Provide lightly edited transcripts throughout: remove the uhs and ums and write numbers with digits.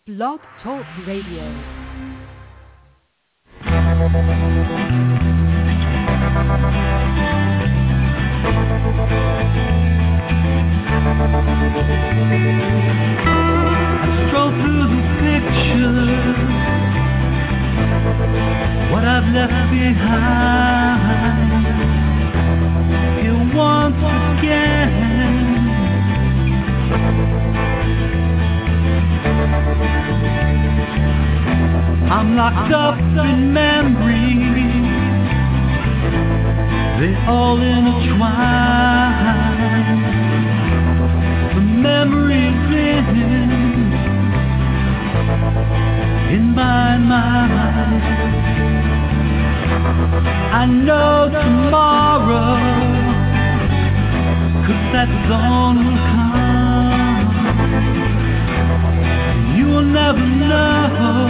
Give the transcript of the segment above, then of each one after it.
Blog Talk Radio. Stroll through the pictures, what I've left behind. Here once again, I'm locked up in memories, they all intertwine. The memories in my mind. I know tomorrow, 'cause that dawn will come. You will never know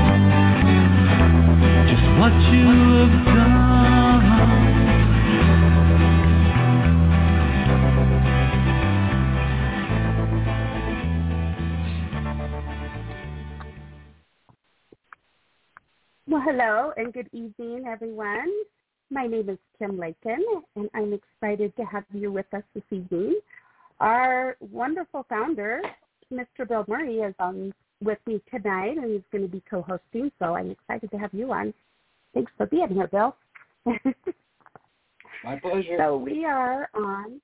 just what you have done. Well, hello and good evening, everyone. My name is Kim Lakin, and I'm excited to have you with us this evening. Our wonderful founder, Mr. Bill Murray, is on with me tonight, and he's going to be co-hosting, so I'm excited to have you on. Thanks for being here, Bill. My pleasure. So we are on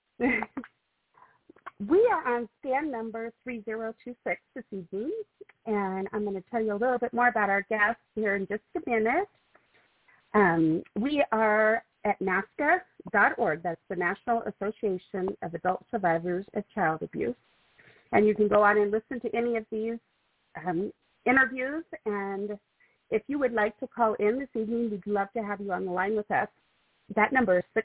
stand number 3026 this evening, and I'm going to tell you a little bit more about our guests here in just a minute. We are at NASCA.org. That's the National Association of Adult Survivors of Child Abuse. And you can go on and listen to any of these interviews. And if you would like to call in this evening, we'd love to have you on the line with us. That number is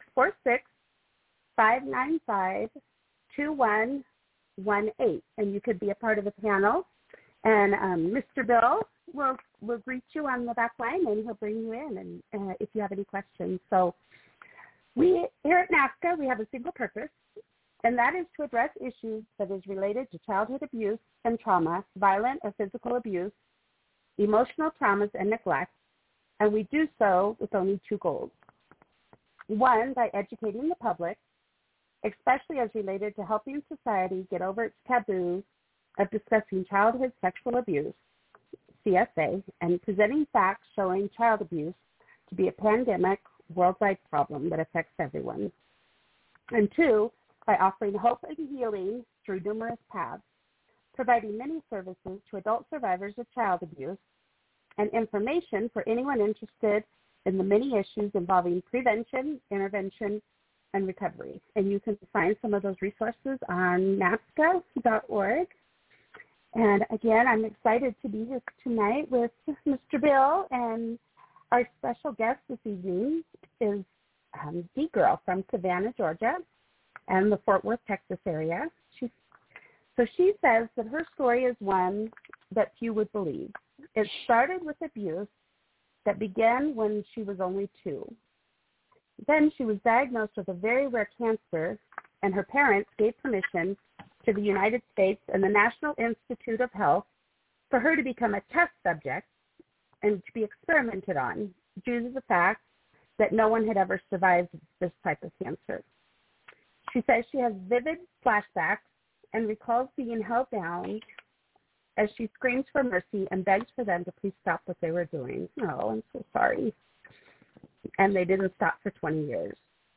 646-595-2118. And you could be a part of the panel. And Mr. Bill will greet you on the back line, and he'll bring you in and if you have any questions. So we here at NASCA, we have a single purpose, and that is to address issues that is related to childhood abuse and trauma, violent or physical abuse, emotional traumas, and neglect. And we do so with only two goals. One, by educating the public, especially as related to helping society get over its taboo of discussing childhood sexual abuse, CSA, and presenting facts showing child abuse to be a pandemic worldwide problem that affects everyone. And two, by offering hope and healing through numerous paths, providing many services to adult survivors of child abuse, and information for anyone interested in the many issues involving prevention, intervention, and recovery. And you can find some of those resources on NASCA.org. And again, I'm excited to be here tonight with Mr. Bill, and our special guest this evening is Dee Girl from Savannah, Georgia, and the Fort Worth, Texas area. She says that her story is one that few would believe. It started with abuse that began when she was only 2. Then she was diagnosed with a very rare cancer, and her parents gave permission to the United States and the National Institute of Health for her to become a test subject and to be experimented on due to the fact that no one had ever survived this type of cancer. She says she has vivid flashbacks and recalls being held down as she screams for mercy and begs for them to please stop what they were doing. Oh, I'm so sorry. And they didn't stop for 20 years.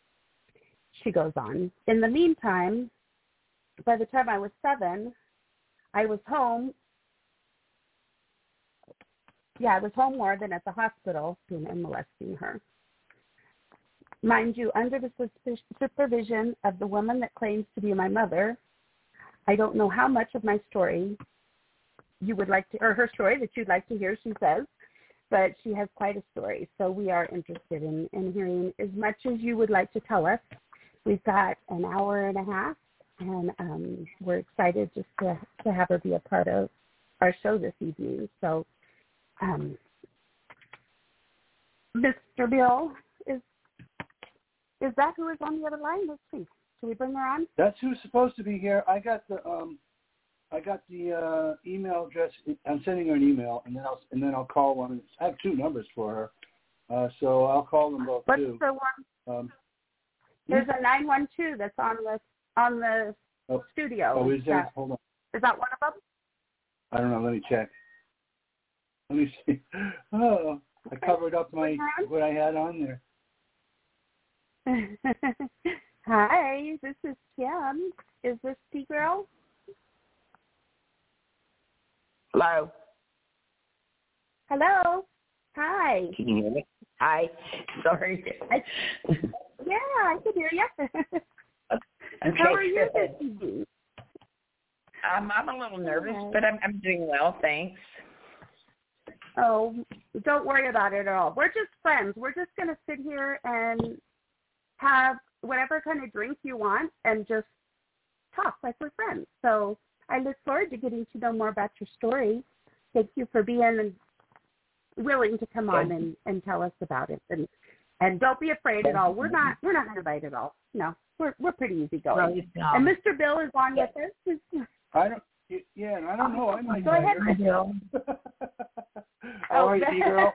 She goes on. In the meantime, by the time I was 7, I was home. I was home more than at the hospital, being and molesting her. Mind you, under the supervision of the woman that claims to be my mother. I don't know how much of my story you would like to, or her story that you'd like to hear, she says, but she has quite a story. So we are interested in hearing as much as you would like to tell us. We've got an hour and a half, and we're excited just to have her be a part of our show this evening. So, Mr. Bill, is that who is on the other line? Let's see. Can we bring her on? That's who's supposed to be here. I got the I got the email address. I'm sending her an email, and then I'll call one. I have 2 numbers for her, so I'll call them both too. What's the one? There's a 912 that's on the studio. Oh, is that? Hold on. Is that one of them? I don't know. Let me check. Let me see. Oh, I covered up what I had on there. Hi, this is Kim. Is this T-Girl? Hello. Hello. Hi. Can you hear me? Hi. Sorry. Yeah, I can hear you. Okay, How are you good. this evening? I'm a little nervous, but I'm doing well, thanks. Oh, don't worry about it at all. We're just friends. We're just going to sit here and have whatever kind of drink you want and just talk like we're friends. So I look forward to getting to know more about your story. Thank you for being willing to come on and tell us about it. And don't be afraid at all. We're not going to bite at all. No, we're pretty easygoing. Well, and Mr. Bill is on with us. I don't know. I might. Go ahead, Bill. How are you, girl?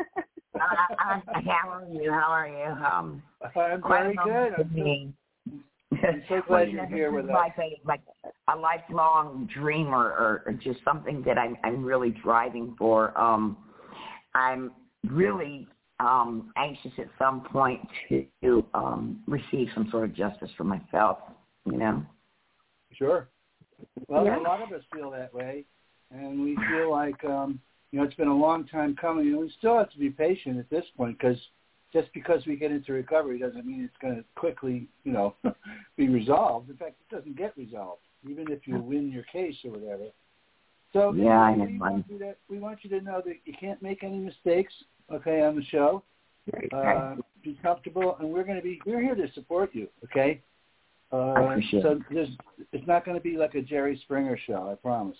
How are you? I'm very good. I'm so glad you're here with us. Like a lifelong dream or just something that I'm really driving for. I'm really anxious at some point to receive some sort of justice for myself, you know? Sure. Well, Yeah. A lot of us feel that way, and we feel like, it's been a long time coming, and we still have to be patient at this point, because just because we get into recovery doesn't mean it's going to quickly, be resolved. In fact, it doesn't get resolved, even if you win your case or whatever. So yeah, we want you to know that you can't make any mistakes, okay, on the show. Be comfortable, and we're here to support you, okay? I appreciate so it's not going to be like a Jerry Springer show, I promise.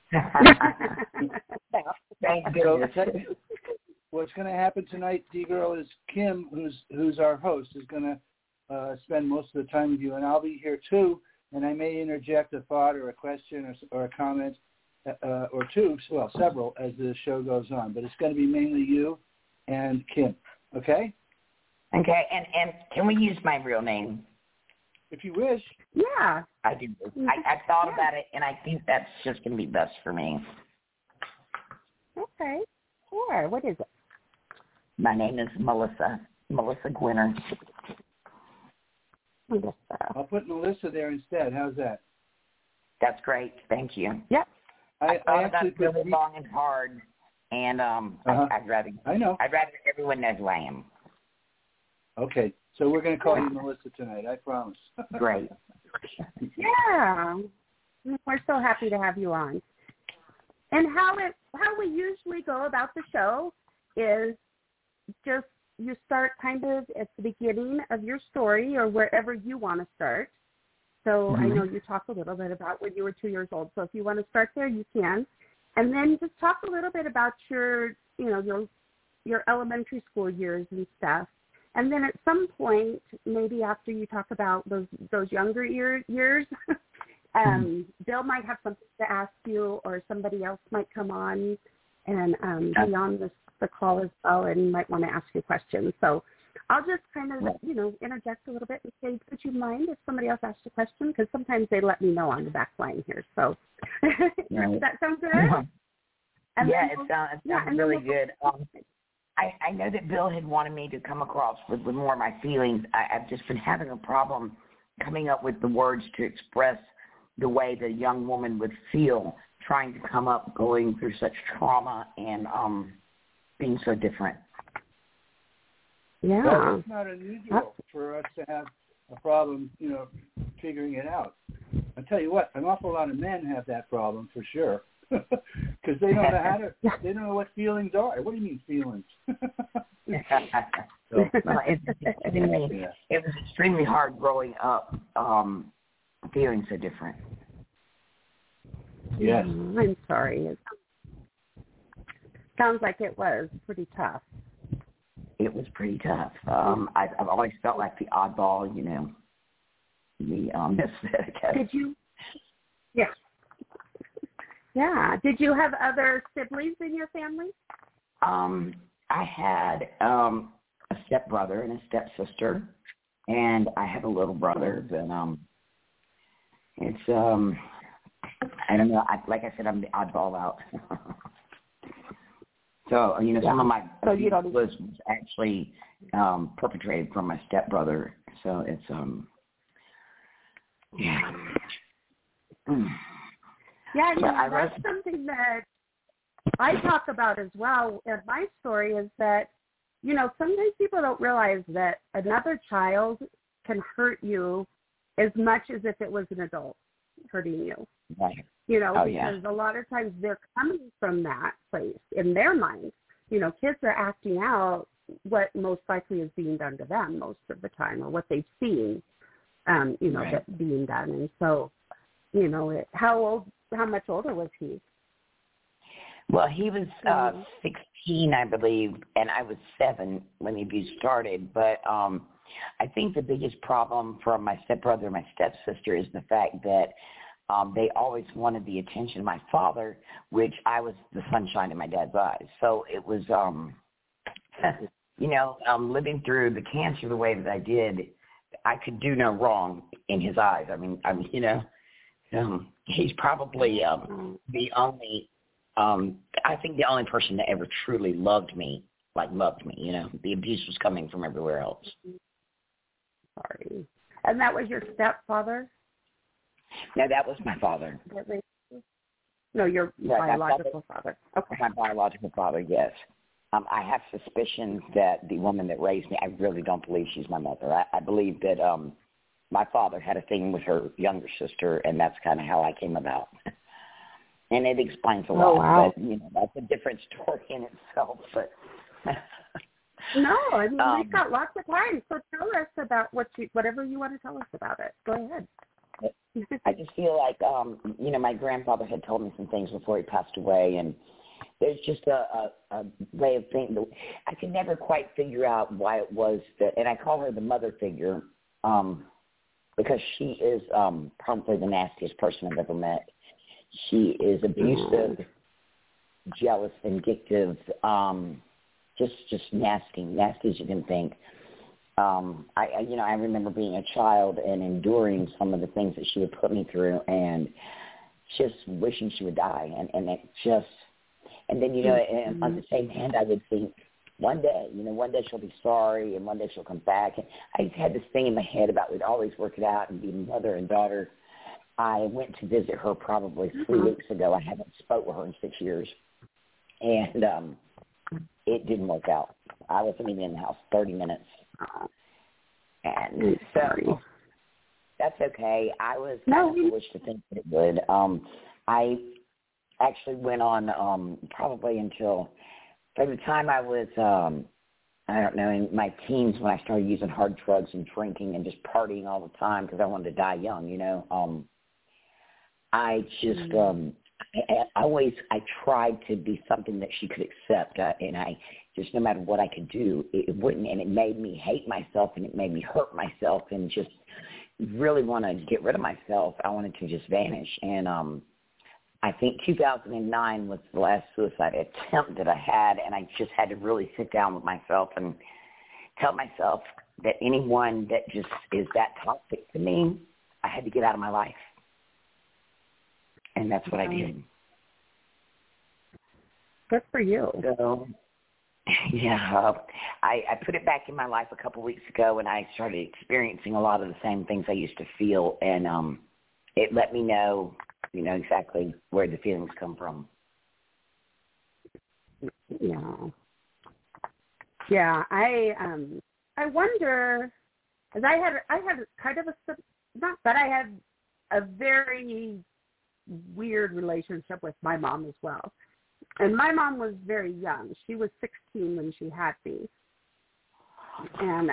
Thank goodness. So what's going to happen tonight, D-Girl, is Kim, who's our host, is going to spend most of the time with you, and I'll be here too, and I may interject a thought or a question or a comment or two, well, several, as the show goes on, but it's going to be mainly you and Kim, okay? Okay, and can we use my real name? If you wish. Yeah. I do. I thought about it, and I think that's just going to be best for me. Okay. Sure. What is it? My name is Melissa Gwinner. Melissa. I'll put Melissa there instead. How's that? That's great. Thank you. Yep. I thought about it really long and hard, and I'd rather. I know. I'd rather everyone know who I am. Okay, so we're going to call you Melissa tonight. I promise. Great. Yeah, we're so happy to have you on. And how we usually go about the show is just you start kind of at the beginning of your story or wherever you want to start. So I know you talked a little bit about when you were 2 years old. So if you want to start there, you can. And then just talk a little bit about your elementary school years and stuff. And then at some point, maybe after you talk about those younger years, Bill might have something to ask you, or somebody else might come on and be on the call as well and might want to ask you questions. So I'll just kind of, interject a little bit and say, would you mind if somebody else asks a question? Because sometimes they let me know on the back line here. So does that sound good? Yeah, it sounds really good. I know that Bill had wanted me to come across with more of my feelings. I've just been having a problem coming up with the words to express the way the young woman would feel trying to come up going through such trauma and being so different. Yeah. Well, it's not unusual for us to have a problem, figuring it out. I'll tell you what, an awful lot of men have that problem for sure. Because they don't know they don't know what feelings are. What do you mean feelings? It was extremely hard growing up, feeling so different. Yes. I'm sorry. It sounds like it was pretty tough. It was pretty tough. I've always felt like the oddball, the Did you? Yeah. Yeah. Did you have other siblings in your family? I had a stepbrother and a stepsister, and I have a little brother. And it's I don't know. Like I said, I'm the oddball out. So some of my abuse was actually perpetrated from my stepbrother. So it's yeah. Yeah, that's something that I talk about as well. And my story is that, sometimes people don't realize that another child can hurt you as much as if it was an adult hurting you. Right. Because a lot of times they're coming from that place in their minds. Kids are acting out what most likely is being done to them most of the time, or what they've seen, that being done. And so, how much older was he? Well, he was 16, I believe, and I was 7 when the abuse started. But I think the biggest problem from my stepbrother and my stepsister is the fact that they always wanted the attention of my father, which I was the sunshine in my dad's eyes. So it was, living through the cancer the way that I did, I could do no wrong in his eyes. I mean, he's probably the only, I think the only person that ever truly loved me. The abuse was coming from everywhere else. Sorry. And that was your stepfather? No, that was my father. No, your biological father. Okay. My biological father, yes. I have suspicions that the woman that raised me, I really don't believe she's my mother. I believe that my father had a thing with her younger sister, and that's kind of how I came about. And it explains a lot. Wow. But, that's a different story in itself. But no, I mean, we've got lots of time. So tell us about whatever you want to tell us about it. Go ahead. I just feel like, my grandfather had told me some things before he passed away, and there's just a way of thinking. I could never quite figure out why it was that, and I call her the mother figure, because she is probably the nastiest person I've ever met. She is abusive, jealous, vindictive, just nasty as you can think. I remember being a child and enduring some of the things that she would put me through, and just wishing she would die. And then on the same hand, I would think one day she'll be sorry, and one day she'll come back. And I just had this thing in my head about we'd always work it out and be mother and daughter. I went to visit her probably 3 weeks ago. I haven't spoke with her in 6 years, and it didn't work out. I wasn't even in the house 30 minutes. And so that's okay. I was kind of foolish to think that it would. I actually went on probably until by the time I was, in my teens when I started using hard drugs and drinking and just partying all the time because I wanted to die young, I just I tried to be something that she could accept, and I just, no matter what I could do, it wouldn't, and it made me hate myself, and it made me hurt myself, and just really want to get rid of myself. I wanted to just vanish, and I think 2009 was the last suicide attempt that I had, and I just had to really sit down with myself and tell myself that anyone that just is that toxic to me, I had to get out of my life. And that's what I did. Good for you. So, yeah, I put it back in my life a couple weeks ago, and I started experiencing a lot of the same things I used to feel, and it let me know, exactly where the feelings come from. Yeah. I wonder, because I had kind of I had a very weird relationship with my mom as well. And my mom was very young. She was 16 when she had me. And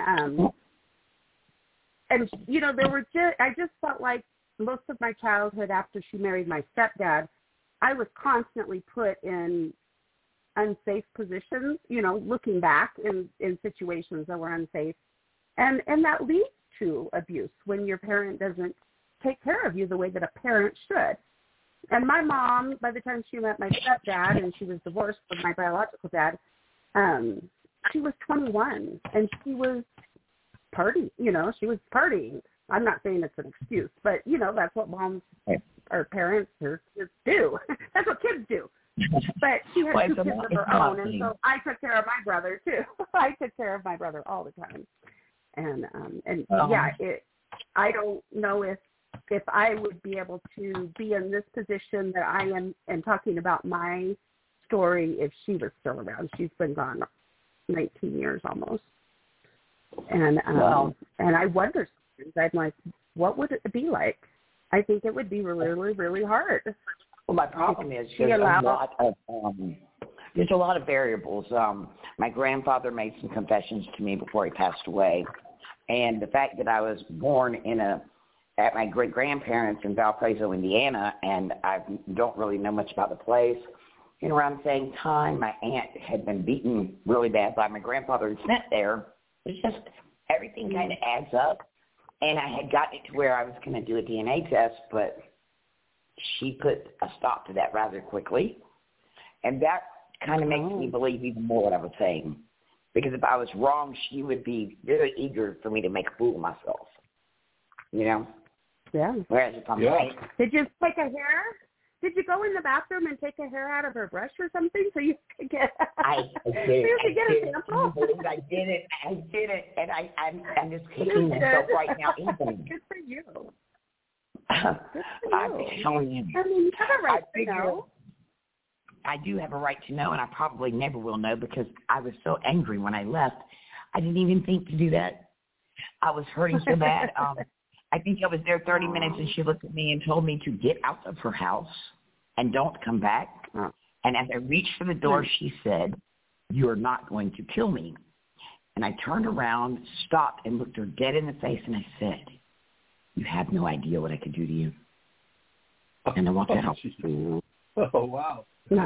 there were I just felt like most of my childhood after she married my stepdad, I was constantly put in unsafe positions, looking back in situations that were unsafe. And that leads to abuse when your parent doesn't take care of you the way that a parent should. And my mom, by the time she met my stepdad, and she was divorced from my biological dad, she was 21, and she was partying. She was partying. I'm not saying it's an excuse, but, that's what moms or parents or kids do. That's what kids do. But she had two kids of her own, and so I took care of my brother, too. I took care of my brother all the time. And I don't know if I would be able to be in this position that I am and talking about my story if she was still around. She's been gone 19 years almost. And and I wonder, I'm like, what would it be like? I think it would be really, really hard. Well, my problem is there's a lot of variables. My grandfather made some confessions to me before he passed away, and the fact that I was born at my great-grandparents in Valparaiso, Indiana, and I don't really know much about the place. And around the same time, my aunt had been beaten really bad by my grandfather and sent there. It's just everything kind of adds up. And I had gotten it to where I was going to do a DNA test, but she put a stop to that rather quickly. And that kind of makes me believe even more what I was saying. Because if I was wrong, she would be very eager for me to make a fool of myself. Yeah. Whereas if I'm right. Did you take a hair? Did you go in the bathroom and take a hair out of her brush or something so you could get? I did. A sample? I did it, and I'm just kicking myself right now. Even. Good for you. I'm telling you. I mean, you have a right to know. I do have a right to know, and I probably never will know because I was so angry when I left. I didn't even think to do that. I was hurting so bad. I think I was there 30 minutes, and she looked at me and told me to get out of her house and don't come back. And as I reached for the door, she said, "You are not going to kill me." And I turned around, stopped, and looked her dead in the face, and I said, "You have no idea what I could do to you." And I walked out. Oh, wow.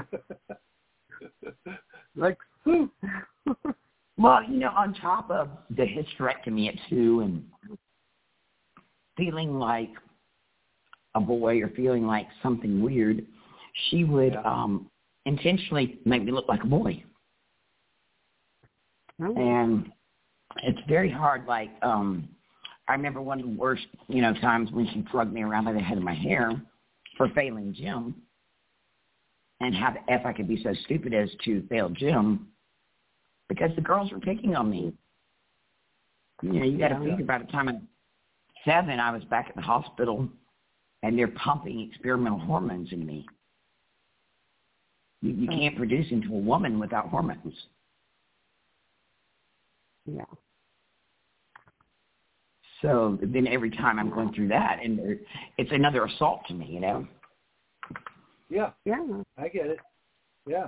Like, well, on top of the hysterectomy at 2 and feeling like a boy or feeling like something weird, she would intentionally make me look like a boy. And it's very hard. Like, I remember one of the worst, times when she plugged me around by the head of my hair for failing gym. And how the F I could be so stupid as to fail gym because the girls were picking on me. You got to figure by the time I'm 7, I was back at the hospital, and they're pumping experimental hormones in me. You can't produce into a woman without hormones. Yeah. So then every time I'm going through that, and it's another assault to me, Yeah. Yeah. I get it. Yeah.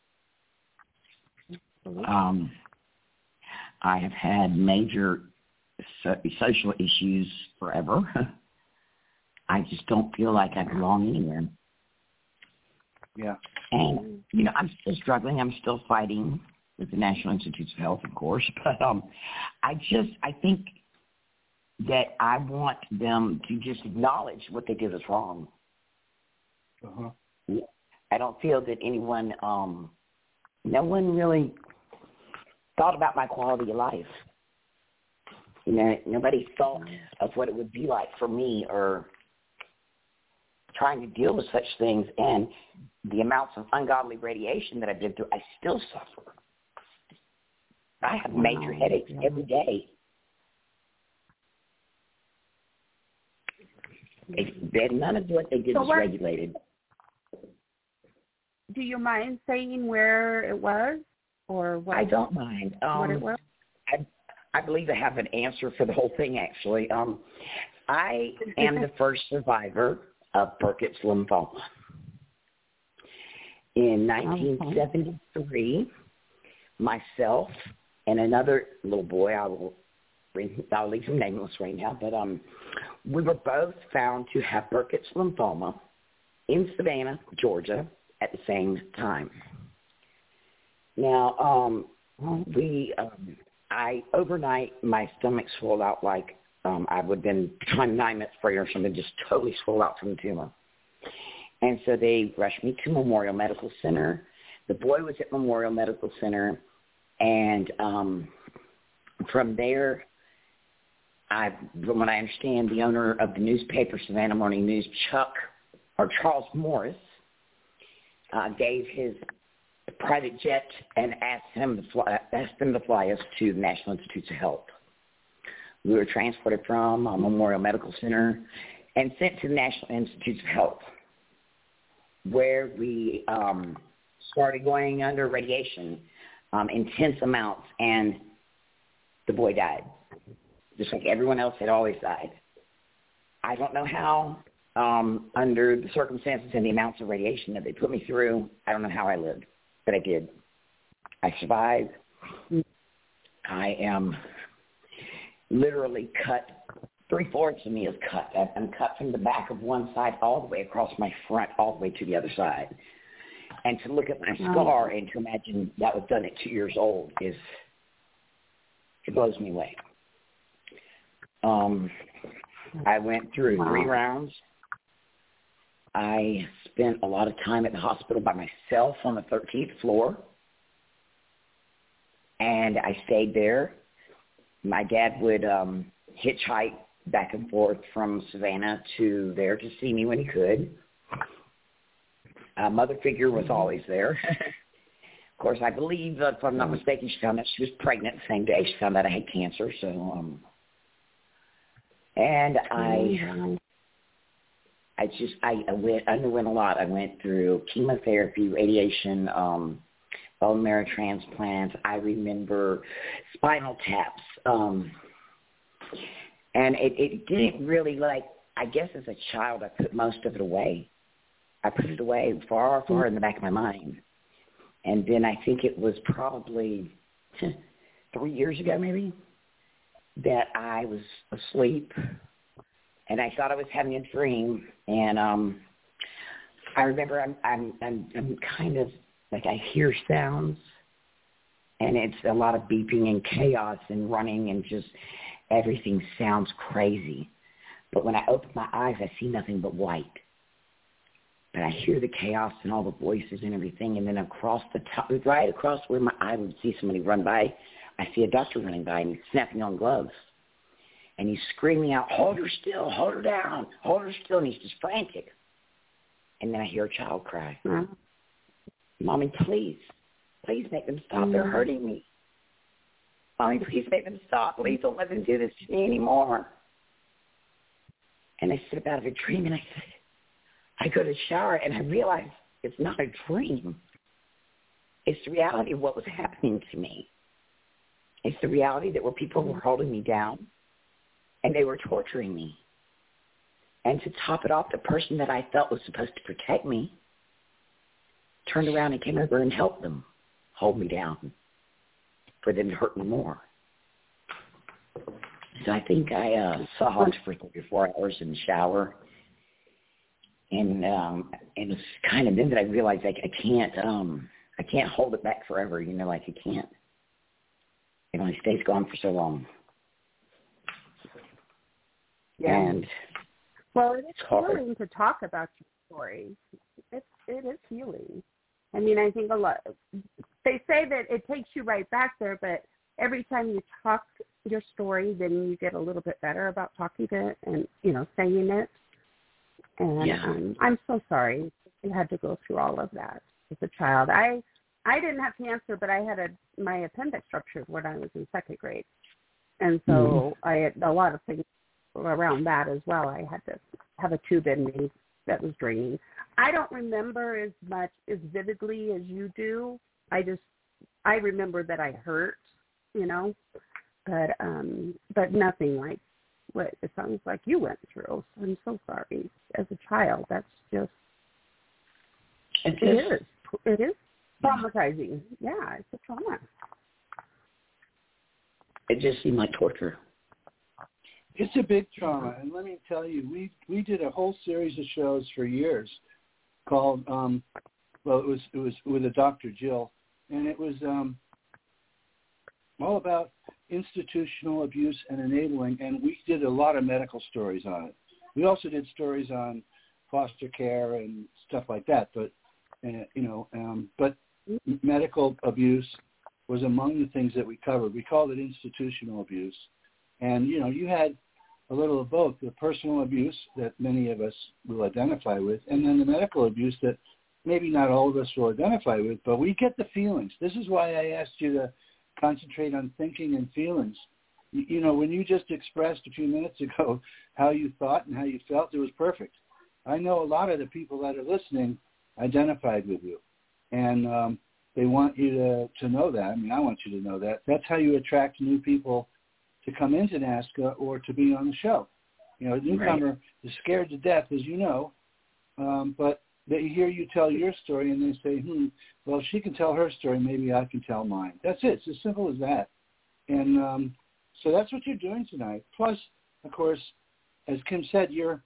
I have had major social issues forever. I just don't feel like I belong anywhere. Yeah. And, I'm still struggling. I'm still fighting with the National Institutes of Health, of course. But I think that I want them to just acknowledge what they did was wrong. Uh-huh. I don't feel that anyone, no one really thought about my quality of life. Nobody thought of what it would be like for me or trying to deal with such things and the amounts of ungodly radiation that I've been through. I still suffer. I have major headaches every day. None of what they did was regulated. Do you mind saying where it was or what? I don't mind. What it was? I believe I have an answer for the whole thing, actually. I am the first survivor of Burkitt's lymphoma. In 1973, myself and another little boy, I'll leave him nameless right now, but we were both found to have Burkitt's lymphoma in Savannah, Georgia, at the same time. Now, overnight, my stomach swelled out like I would have been trying 9 minutes prayer or something, just totally swelled out from the tumor. And so they rushed me to Memorial Medical Center. The boy was at Memorial Medical Center, and from there, from what I understand, the owner of the newspaper, Savannah Morning News, Charles Morris, gave his private jet and asked them to fly us to the National Institutes of Health. We were transported from Memorial Medical Center and sent to the National Institutes of Health, where we started going under radiation, intense amounts, and the boy died, just like everyone else had always died. I don't know how, under the circumstances and the amounts of radiation that they put me through, I don't know how I lived, but I did. I survived. I am literally cut. 3/4 of me is cut. I'm cut from the back of one side all the way across my front, all the way to the other side. And to look at my scar and to imagine that was done at 2 years old it blows me away. I went through 3 rounds. I spent a lot of time at the hospital by myself on the 13th floor, and I stayed there. My dad would hitchhike back and forth from Savannah to there to see me when he could. A mother figure was always there. Of course, I believe, if I'm not mistaken, she found out she was pregnant the same day she found out I had cancer. So, and I underwent a lot. I went through chemotherapy, radiation, bone marrow transplants. I remember spinal taps. And it didn't really, I guess as a child, I put most of it away. I put it away far, far in the back of my mind. And then I think it was probably 3 years ago maybe that I was asleep and I thought I was having a dream. And I remember I'm kind of like I hear sounds, and it's a lot of beeping and chaos and running and just everything sounds crazy. But when I open my eyes, I see nothing but white. But I hear the chaos and all the voices and everything, and then across the top, right across where I would see somebody run by, I see a doctor running by, and he's snapping on gloves. And he's screaming out, "Hold her still, hold her down, hold her still," and he's just frantic. And then I hear a child cry, "Mommy, please make them stop. They're hurting me. Mommy, please make them stop. Please don't let them do this to me anymore." And I sit up out of a dream, and I go to the shower, and I realize it's not a dream. It's the reality of what was happening to me. It's the reality that where people were holding me down, and they were torturing me. And to top it off, the person that I felt was supposed to protect me turned around and came over and helped them hold me down for them to hurt me more. So I think I sobbed for 3 or 4 hours in the shower. And it's kind of then that I realized I can't hold it back forever. You know, like I can't. It only stays gone for so long. Yeah. And well, it is healing to talk about your story. It is healing. I mean, I think a lot. They say that it takes you right back there, but every time you talk your story, then you get a little bit better about talking it and saying it. And I'm so sorry you had to go through all of that as a child. I didn't have cancer, but I had my appendix ruptured when I was in 2nd grade. And so I had a lot of things around that as well. I had to have a tube in me that was draining. I don't remember as vividly as you do. I remember that I hurt, but nothing like what it sounds like you went through. I'm so sorry. As a child, that's just it is traumatizing. Yeah, it's a trauma. It just seemed like torture. It's a big trauma, and let me tell you, we did a whole series of shows for years called it was with a Dr. Jill, and it was all about institutional abuse and enabling, and we did a lot of medical stories on it. We also did stories on foster care and stuff like that. But but medical abuse was among the things that we covered. We called it institutional abuse, and you had a little of both: the personal abuse that many of us will identify with, and then the medical abuse that maybe not all of us will identify with, but we get the feelings. This is why I asked you to concentrate on thinking and feelings. When you just expressed a few minutes ago how you thought and how you felt, it was perfect. I know a lot of the people that are listening identified with you, and they want you to know that. I mean, I want you to know that. That's how you attract new people to come into NAASCA or to be on the show. A newcomer is scared to death, as you know, but they hear you tell your story and they say, well, if she can tell her story, maybe I can tell mine. That's it. It's as simple as that. And so that's what you're doing tonight. Plus, of course, as Kim said, your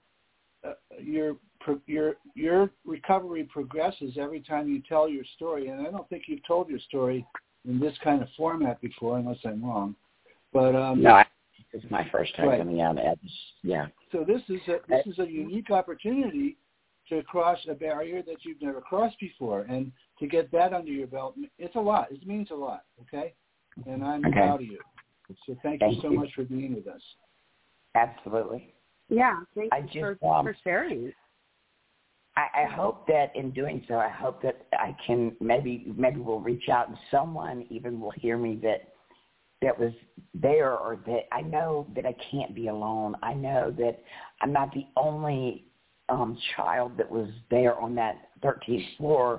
recovery progresses every time you tell your story. And I don't think you've told your story in this kind of format before, unless I'm wrong. But no, it's my first time coming out. Yeah. So this is a unique opportunity to cross a barrier that you've never crossed before, and to get that under your belt, it's a lot. It means a lot. Okay, and I'm proud of you. So thank you so much for being with us. Absolutely. Yeah, thank you for sharing. I hope that in doing so, I hope that I can maybe we'll reach out and someone even will hear me that was there, or that I know that I can't be alone. I know that I'm not the only child that was there on that 13th floor.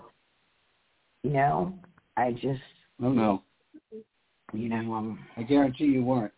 I just oh no. I guarantee you weren't.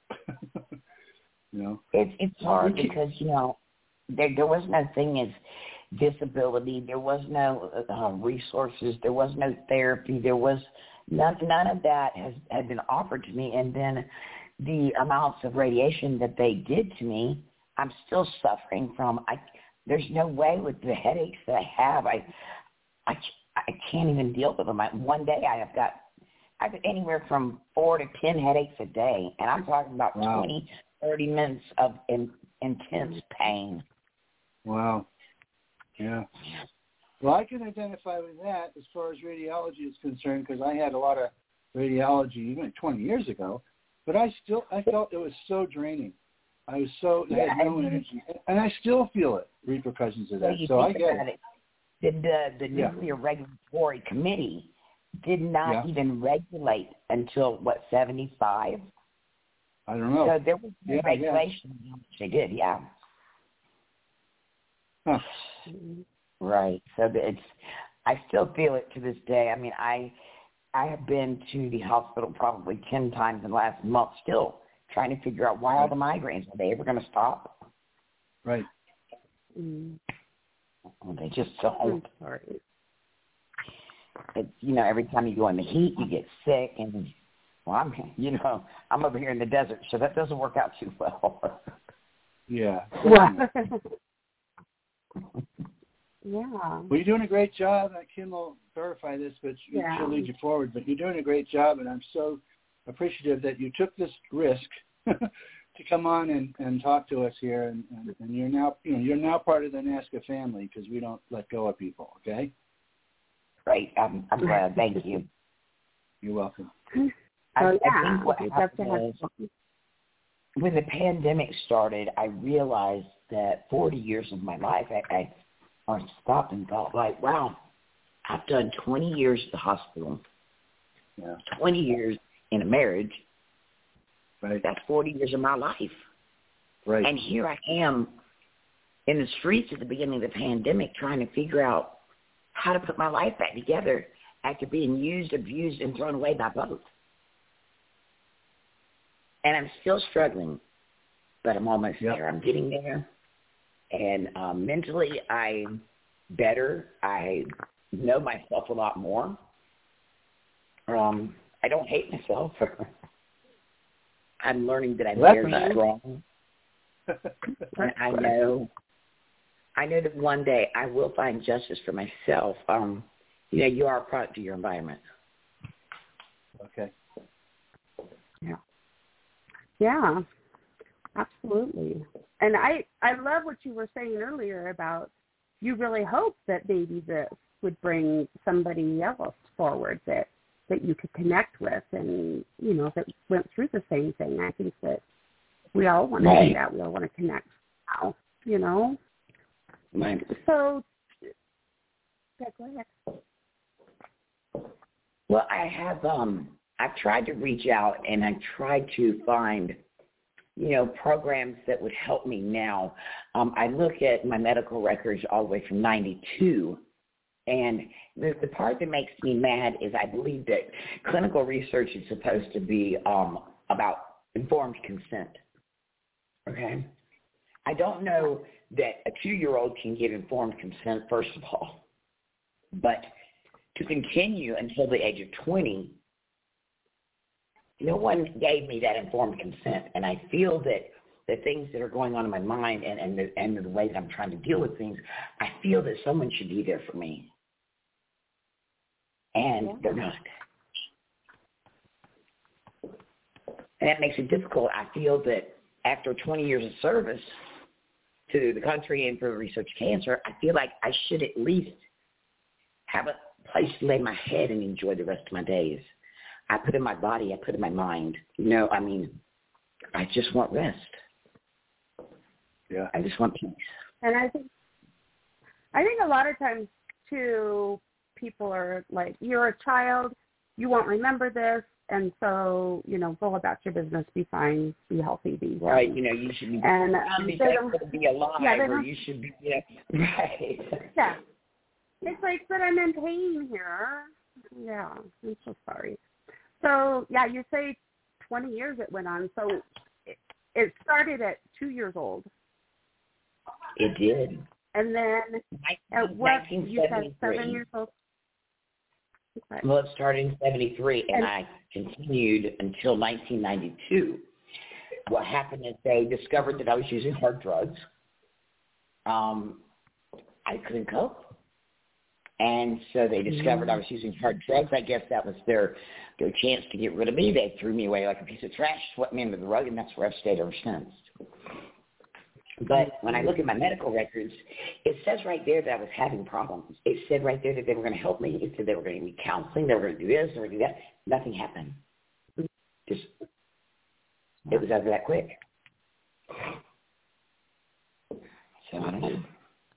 It's hard because there was no thing as disability. There was no resources. There was no therapy. There was none of that had been offered to me. And then the amounts of radiation that they did to me, I'm still suffering from. There's no way with the headaches that I have. I can't even deal with them. One day I have anywhere from 4 to 10 headaches a day, and I'm talking about 20, 30 minutes of intense pain. Wow. Yeah. Well, I can identify with that as far as radiology is concerned, because I had a lot of radiology even 20 years ago, but I felt it was so draining. I had no energy, and I still feel it, repercussions of that. So I get it. The Nuclear Regulatory Committee did not even regulate until, 75? I don't know. So there was no regulation. They did, yeah. Huh. Right. So I still feel it to this day. I mean, I have been to the hospital probably 10 times in the last month still, trying to figure out why all the migraines, are they ever going to stop? Right. They just don't. Every time you go in the heat, you get sick, and I'm over here in the desert, so that doesn't work out too well. Yeah. Yeah. Well, you're doing a great job. Kim will verify this, but she'll lead you forward. But you're doing a great job, and I'm so appreciative that you took this risk to come on and talk to us here. And you're now part of the NAASCA family, because we don't let go of people. Okay. Great. I'm glad. Thank you. You're welcome. I think what happened was, when the pandemic started, I realized that 40 years of my life, I stopped and thought, wow, I've done 20 years at the hospital, 20 years in a marriage. Right. That's 40 years of my life. Right. And here I am in the streets at the beginning of the pandemic trying to figure out how to put my life back together after being used, abused, and thrown away by both. And I'm still struggling, but I'm almost there. I'm getting there. And mentally, I'm better. I know myself a lot more. I don't hate myself. I'm learning that I'm very strong. And I know that one day I will find justice for myself. You are a product of your environment. Okay. Yeah, absolutely. And I love what you were saying earlier about you really hope that maybe this would bring somebody else forward that you could connect with and, you know, that went through the same thing. I think that we all want to do that. We all want to connect now, you know. Right. So, yeah, go ahead. Well, I've tried to reach out and I've tried to find, you know, programs that would help me now. I look at my medical records all the way from 92, and the part that makes me mad is I believe that clinical research is supposed to be about informed consent, okay? I don't know that a 2-year-old can give informed consent, first of all, but to continue until the age of 20, no one gave me that informed consent, and I feel that the things that are going on in my mind and the way that I'm trying to deal with things, I feel that someone should be there for me, and they're not. And that makes it difficult. I feel that after 20 years of service to the country and for research cancer, I feel like I should at least have a place to lay my head and enjoy the rest of my days. I put in my body, I put in my mind. You know, I mean, I just want rest. Yeah. I just want peace. And I think a lot of times, too, people are like, you're a child, you won't remember this, and so, you know, go about your business, be fine, be healthy, be well. Right, you know, you should be thankful to be alive, or you should be, right. Yeah. It's like, but I'm in pain here. Yeah, I'm so sorry. So, yeah, you say 20 years it went on. So it started at 2 years old. It did. And then at what, you said 7 years old? Okay. Well, it started in 73, and I continued until 1992. What happened is they discovered that I was using hard drugs. I couldn't cope. And so they discovered I was using hard drugs. I guess that was their chance to get rid of me. They threw me away like a piece of trash, swept me under the rug, and that's where I've stayed ever since. But when I look at my medical records, it says right there that I was having problems. It said right there that they were going to help me. It said they were going to give me counseling. They were going to do this. They were going to do that. Nothing happened. Just, it was over that quick. So I don't know.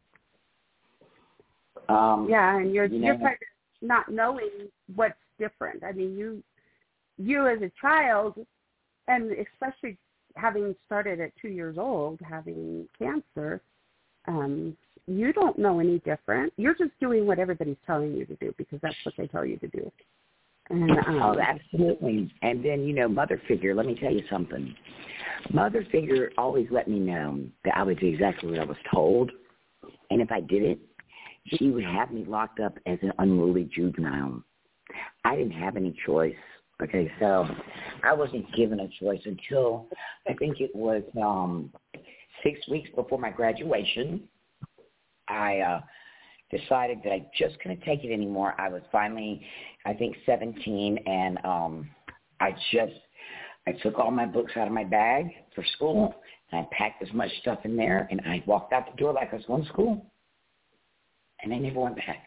Yeah, and you're kind of not knowing what's different. I mean, you as a child, and especially having started at 2 years old, having cancer, you don't know any different. You're just doing what everybody's telling you to do because that's what they tell you to do. And, oh, absolutely. And then, you know, mother figure, let me tell you something. Mother figure always let me know that I would do exactly what I was told. And if I didn't, she would have me locked up as an unruly juvenile. I didn't have any choice. Okay, so I wasn't given a choice until I think it was 6 weeks before my graduation. I decided that I just couldn't take it anymore. I was finally, I think, 17, and I took all my books out of my bag for school, and I packed as much stuff in there, and I walked out the door like I was going to school. And I never went back.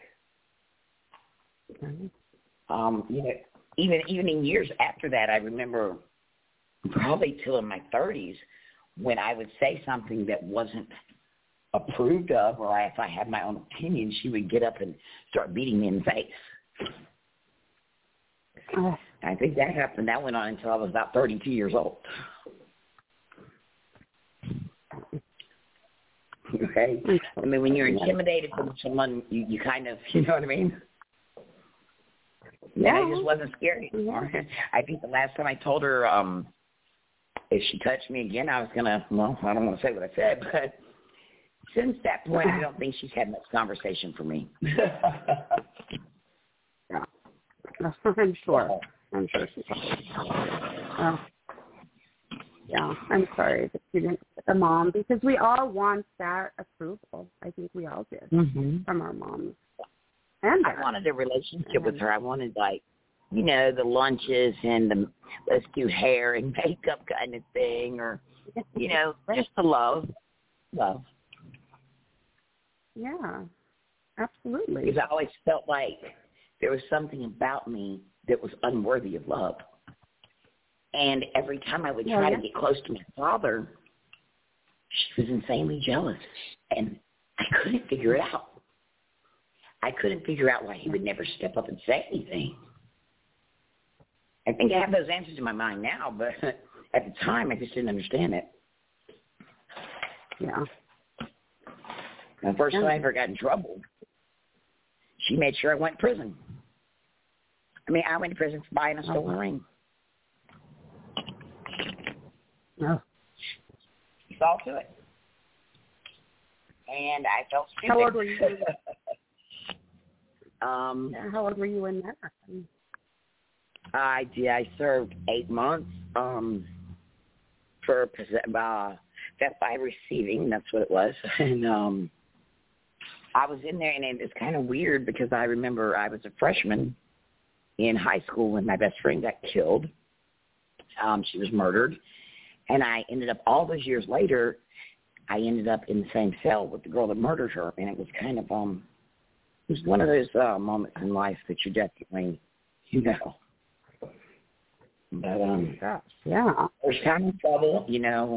You know, even in years after that, I remember probably till in my 30s when I would say something that wasn't approved of, or if I had my own opinion, she would get up and start beating me in the face. I think that happened. That went on until I was about 32 years old. Okay? I mean, when you're intimidated from someone, you kind of, you know what I mean? Yeah. And I just wasn't scared anymore. I think the last time I told her if she touched me again, I was going to, well, I don't want to say what I said, but since that point, I don't think she's had much conversation for me. Yeah. I'm sure. I'm sure she's yeah, I'm sorry that you didn't get the mom, because we all want that approval. I think we all did from our moms. And I wanted a relationship with her. I wanted, like, you know, the lunches and the let's do hair and makeup kind of thing, or, you know, just the love. Love. Yeah, absolutely. Because I always felt like there was something about me that was unworthy of love. And every time I would try to get close to my father, she was insanely jealous. And I couldn't figure it out. I couldn't figure out why he would never step up and say anything. I think I have those answers in my mind now, but at the time I just didn't understand it. Yeah. The first time I ever got in trouble, she made sure I went to prison. I mean, I went to prison for buying a stolen ring. No. She saw to it. And I felt stupid. How old were you? How old were you when that happened? I served 8 months for theft by receiving. That's what it was. And I was in there, and it was kind of weird because I remember I was a freshman in high school when my best friend got killed. She was murdered. And I ended up, all those years later, I ended up in the same cell with the girl that murdered her. And it was kind of, it was one of those moments in life that you definitely, But, gosh, yeah. First time in trouble,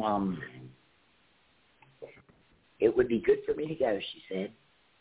it would be good for me to go, she said.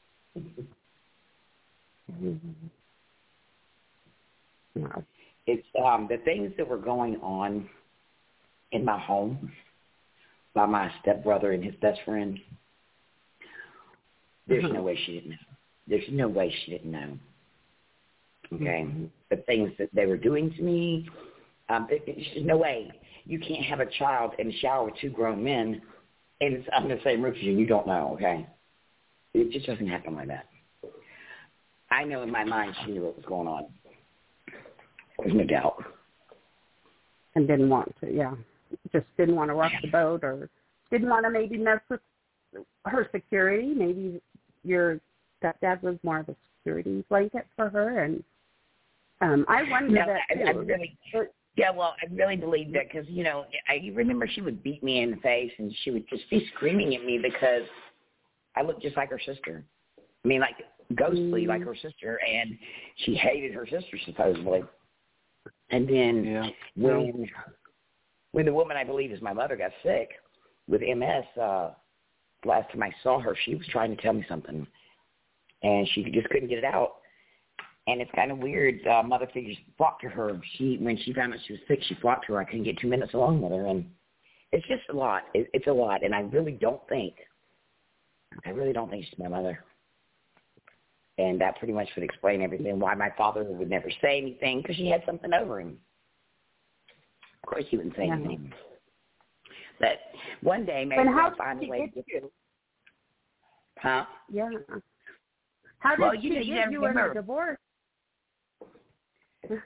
No. It's the things that were going on in my home by my stepbrother and his best friend. There's no way she didn't know. There's no way she didn't know. Okay? The things that they were doing to me, there's no way. You can't have a child in the shower with two grown men and it's under the same roof as you and you don't know, okay? It just doesn't happen like that. I know in my mind she knew what was going on. There's no doubt. And didn't want to, yeah. Just didn't want to rock the boat or didn't want to maybe mess with her security. Maybe your stepdad was more of a security blanket for her. And I wonder that too. I really believe that because, I remember she would beat me in the face and she would just be screaming at me because I looked just like her sister. I mean, like ghostly like her sister, and she hated her sister supposedly. And then when the woman I believe is my mother got sick with MS, last time I saw her, she was trying to tell me something, and she just couldn't get it out. And it's kind of weird. Mother figures flocked to her. When she found out she was sick, she flocked to her. I couldn't get 2 minutes alone with her, and it's just a lot. It's a lot, and I really don't think she's my mother. And that pretty much would explain everything, why my father would never say anything, because she had something over him. Of course he wouldn't say anything. But one day, maybe I'll find a way to get you. Huh? Yeah. How did she get you in a divorce? If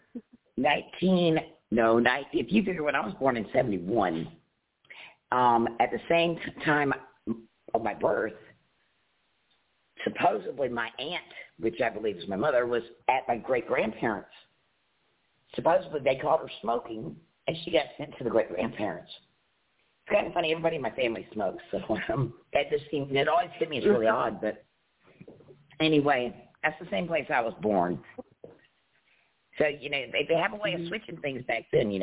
you figure when I was born in 1971, at the same time of my birth, supposedly my aunt, which I believe is my mother, was at my great-grandparents. Supposedly they caught her smoking, and she got sent to the great-grandparents. It's kind of funny. Everybody in my family smokes, so it always hit me as really odd. But anyway, that's the same place I was born. So, they have a way of switching things back then,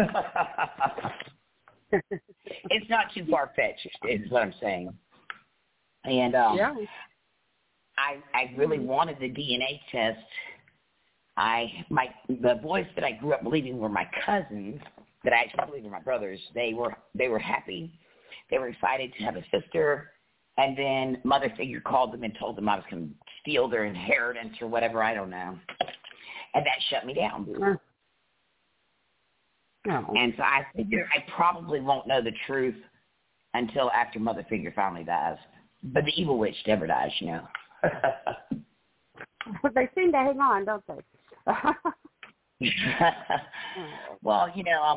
It's not too far-fetched, is what I'm saying. And I really wanted the DNA test. The boys that I grew up believing were my cousins, that I actually believed were my brothers, they were happy. They were excited to have a sister. And then mother figure called them and told them I was going to steal their inheritance or whatever, I don't know. And that shut me down. And so I figure I probably won't know the truth until after mother figure finally dies. But the evil witch never dies, But they seem to hang on, don't they? Well,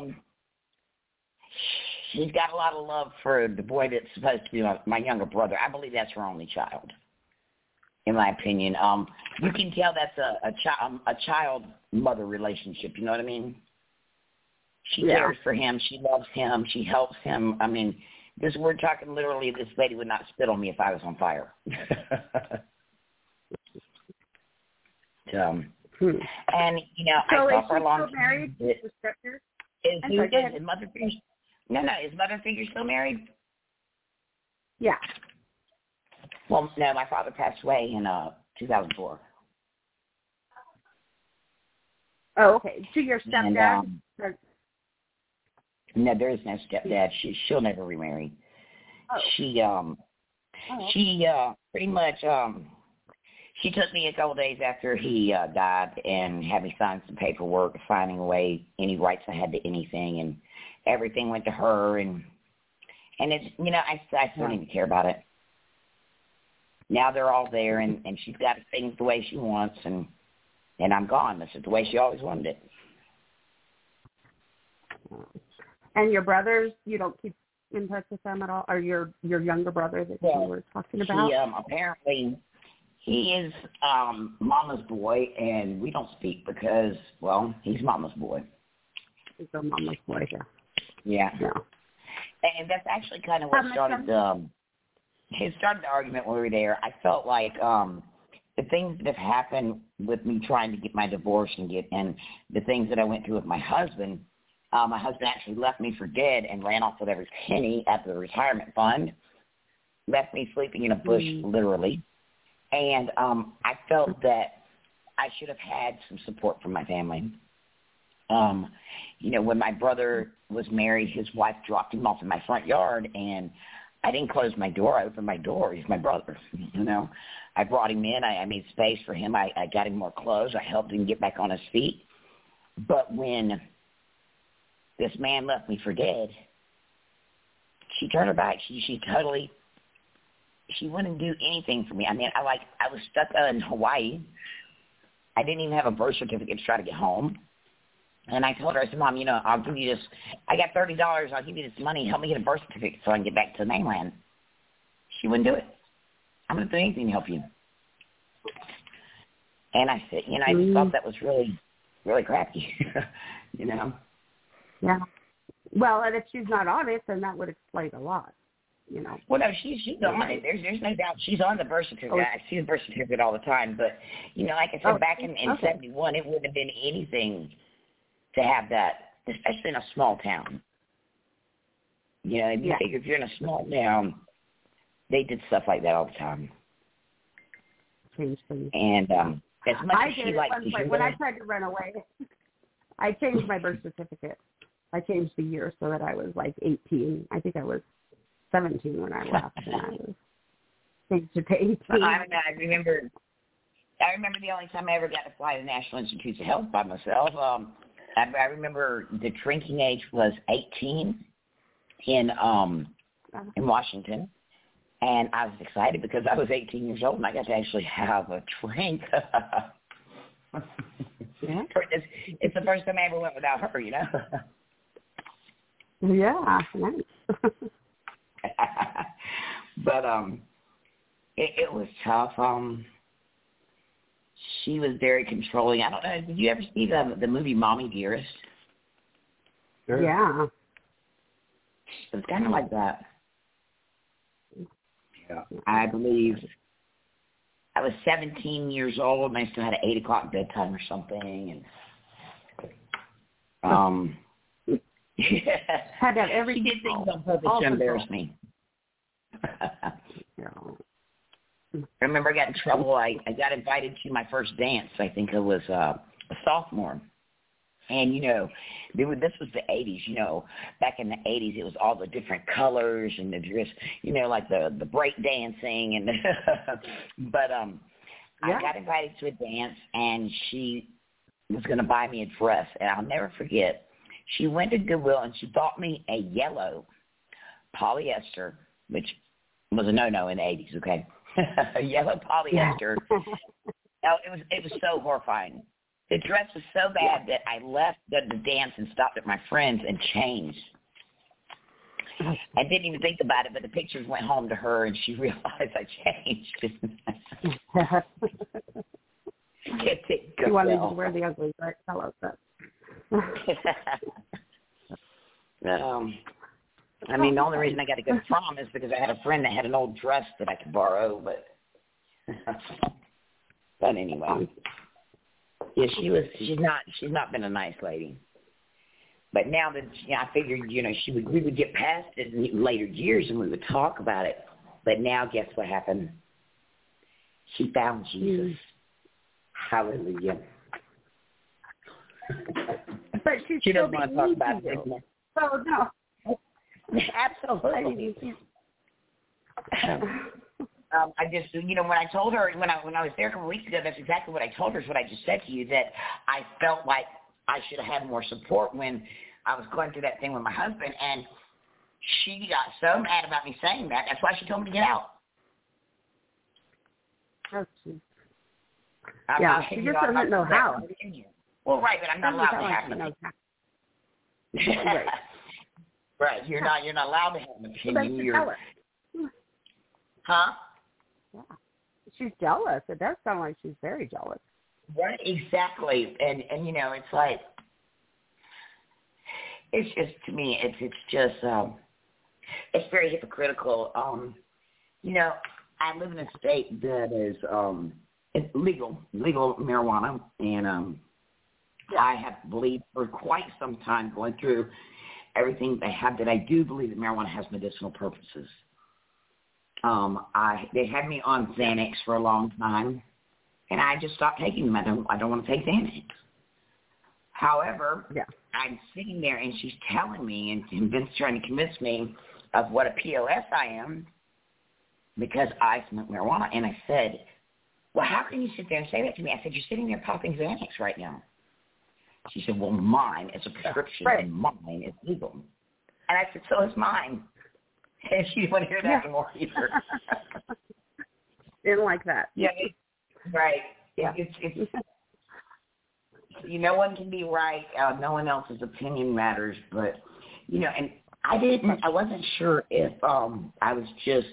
she's got a lot of love for the boy that's supposed to be my younger brother. I believe that's her only child, in my opinion. You can tell that's a child-mother relationship, you know what I mean? She cares for him. She loves him. She helps him. I mean, we're talking literally, this lady would not spit on me if I was on fire. And, I thought for a long time. So married to your stepdad? Is Mother Figure? No, is Mother Figure still married? Yeah. Well, no, my father passed away in 2004. Oh, okay. To your stepdad? And, no, there is no stepdad. She'll never remarry. Oh. She pretty much she took me a couple days after he died and had me sign some paperwork, signing away any rights I had to anything, and everything went to her, and it's I still don't even care about it. Now they're all there, and she's got things the way she wants, and I'm gone. This is the way she always wanted it. And your brothers, you don't keep in touch with them at all, or your younger brother that you were talking about? He, apparently, he is Mama's boy, and we don't speak because, well, he's Mama's boy. He's a Mama's boy, yeah. Yeah. And that's actually kind of what started the argument when we were there. I felt like the things that have happened with me trying to get my divorce and the things that I went through with my husband actually left me for dead and ran off with every penny at the retirement fund, left me sleeping in a bush, literally. And I felt that I should have had some support from my family. When my brother was married, his wife dropped him off in my front yard, and I didn't close my door. I opened my door. He's my brother, I brought him in. I made space for him. I got him more clothes. I helped him get back on his feet. But when this man left me for dead, she turned her back. She wouldn't do anything for me. I mean, I was stuck in Hawaii. I didn't even have a birth certificate to try to get home. And I told her, I said, Mom, I'll give you this. I got $30. I'll give you this money. Help me get a birth certificate so I can get back to the mainland. She wouldn't do it. I'm going to do anything to help you. And I said, I just thought that was really, really crappy, Yeah. Well, and if she's not on it, then that would explain a lot. Well, no, she's on it. There's no doubt she's on the birth certificate. I see the birth certificate all the time. But, like I said, back in 71, it wouldn't have been anything to have that, especially in a small town. If you're in a small town, they did stuff like that all the time. And as much as she liked to when I tried to run away, I changed my birth certificate. I changed the year so that I was like 18. I think I was 17 when I left, and I was changed it to 18. I don't know. I remember the only time I ever got to fly to National Institutes of Health by myself. I remember the drinking age was 18 in Washington, and I was excited because I was 18 years old and I got to actually have a drink. It's the first time I ever went without her, Yeah, nice. But it was tough. She was very controlling. I don't know. Did you ever see the movie Mommy Dearest? Sure. Yeah. It was kind of like that. Yeah. I believe I was 17 years old and I still had an 8 o'clock bedtime or something. And had to have everything. She did things on purpose to embarrass me. I remember I got in trouble. I got invited to my first dance. I think I was a sophomore. And, this was the 80s, Back in the 80s, it was all the different colors and the dress, like the break dancing. But I got invited to a dance, and she was going to buy me a dress. And I'll never forget, she went to Goodwill, and she bought me a yellow polyester, which was a no-no in the 80s, okay? A yellow polyester. No, it was so horrifying. The dress was so bad that I left the dance and stopped at my friend's and changed. I didn't even think about it, but the pictures went home to her, and she realized I changed. She wanted to wear the ugly bright colors. I mean, the only reason I got to go to prom is because I had a friend that had an old dress that I could borrow, but anyway. Yeah, she's not been a nice lady. But now that I figured, we would get past it in later years and we would talk about it. But now, guess what happened? She found Jesus. Hallelujah. But she doesn't want to talk about it anymore. Oh, no. Absolutely. I just, when I told her, when I was there a couple of weeks ago, that's exactly what I told her, is what I just said to you, that I felt like I should have had more support when I was going through that thing with my husband, and she got so mad about me saying that. That's why she told me to get out. Oh, geez. She just doesn't know how. Well, right, but I'm not allowed to have an opinion. Right. Right, you're not allowed to have an opinion. Tell her. Huh? Yeah. She's jealous. It does sound like she's very jealous. Right, exactly. And it's like, it's just, to me, it's just, it's very hypocritical. I live in a state that is it's legal marijuana, and I have believed for quite some time, going through everything they have, that I do believe that marijuana has medicinal purposes. They had me on Xanax for a long time, and I just stopped taking them. I don't want to take Xanax. However, I'm sitting there, and she's telling me, and Vince trying to convince me of what a POS I am because I smoke marijuana. And I said, well, how can you sit there and say that to me? I said, you're sitting there popping Xanax right now. She said, well, mine is a prescription, and mine is legal. And I said, so is mine. And she didn't want to hear that anymore either. Didn't like that. Yeah, right. It's no one can be right. No one else's opinion matters. But, and I wasn't sure if I was just,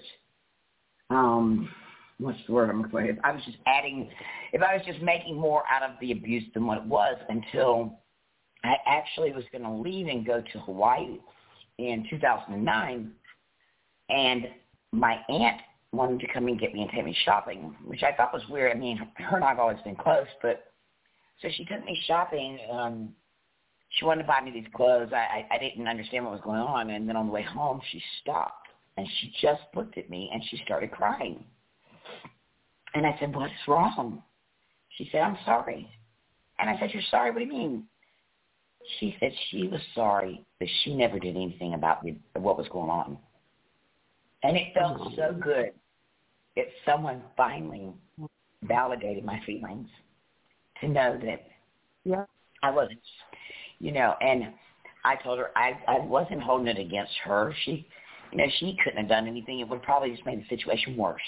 what's the word I'm looking for? If I was just making more out of the abuse than what it was, until I actually was going to leave and go to Hawaii in 2009. And my aunt wanted to come and get me and take me shopping, which I thought was weird. I mean, her and I have always been close, but so she took me shopping. She wanted to buy me these clothes. I didn't understand what was going on, and then on the way home, she stopped, and she just looked at me, and she started crying. And I said, what's wrong? She said, I'm sorry. And I said, you're sorry? What do you mean? She said she was sorry, but she never did anything about what was going on. And it felt so good that someone finally validated my feelings, to know that I wasn't, and I told her I wasn't holding it against her. She couldn't have done anything. It would probably just made the situation worse,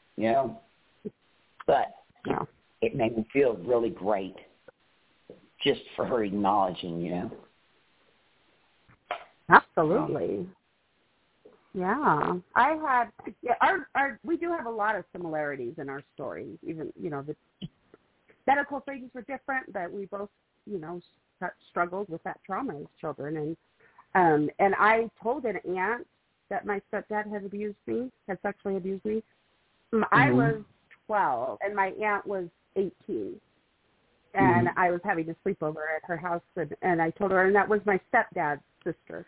But it made me feel really great just for her acknowledging, Absolutely. Yeah, we do have a lot of similarities in our stories. Even, the medical things were different, but we both, struggled with that trauma as children. And I told an aunt that my stepdad had sexually abused me. I was 12, and my aunt was 18. And I was having a sleepover at her house, and I told her, and that was my stepdad's sister.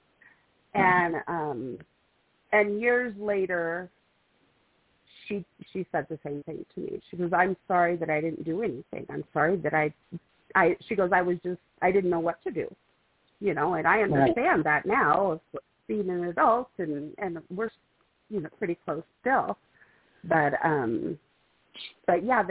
And years later, she said the same thing to me. She goes, I'm sorry that I didn't do anything. I'm sorry that she goes, I didn't know what to do, and I understand that now, of being an adult, and we're, pretty close still. But yeah,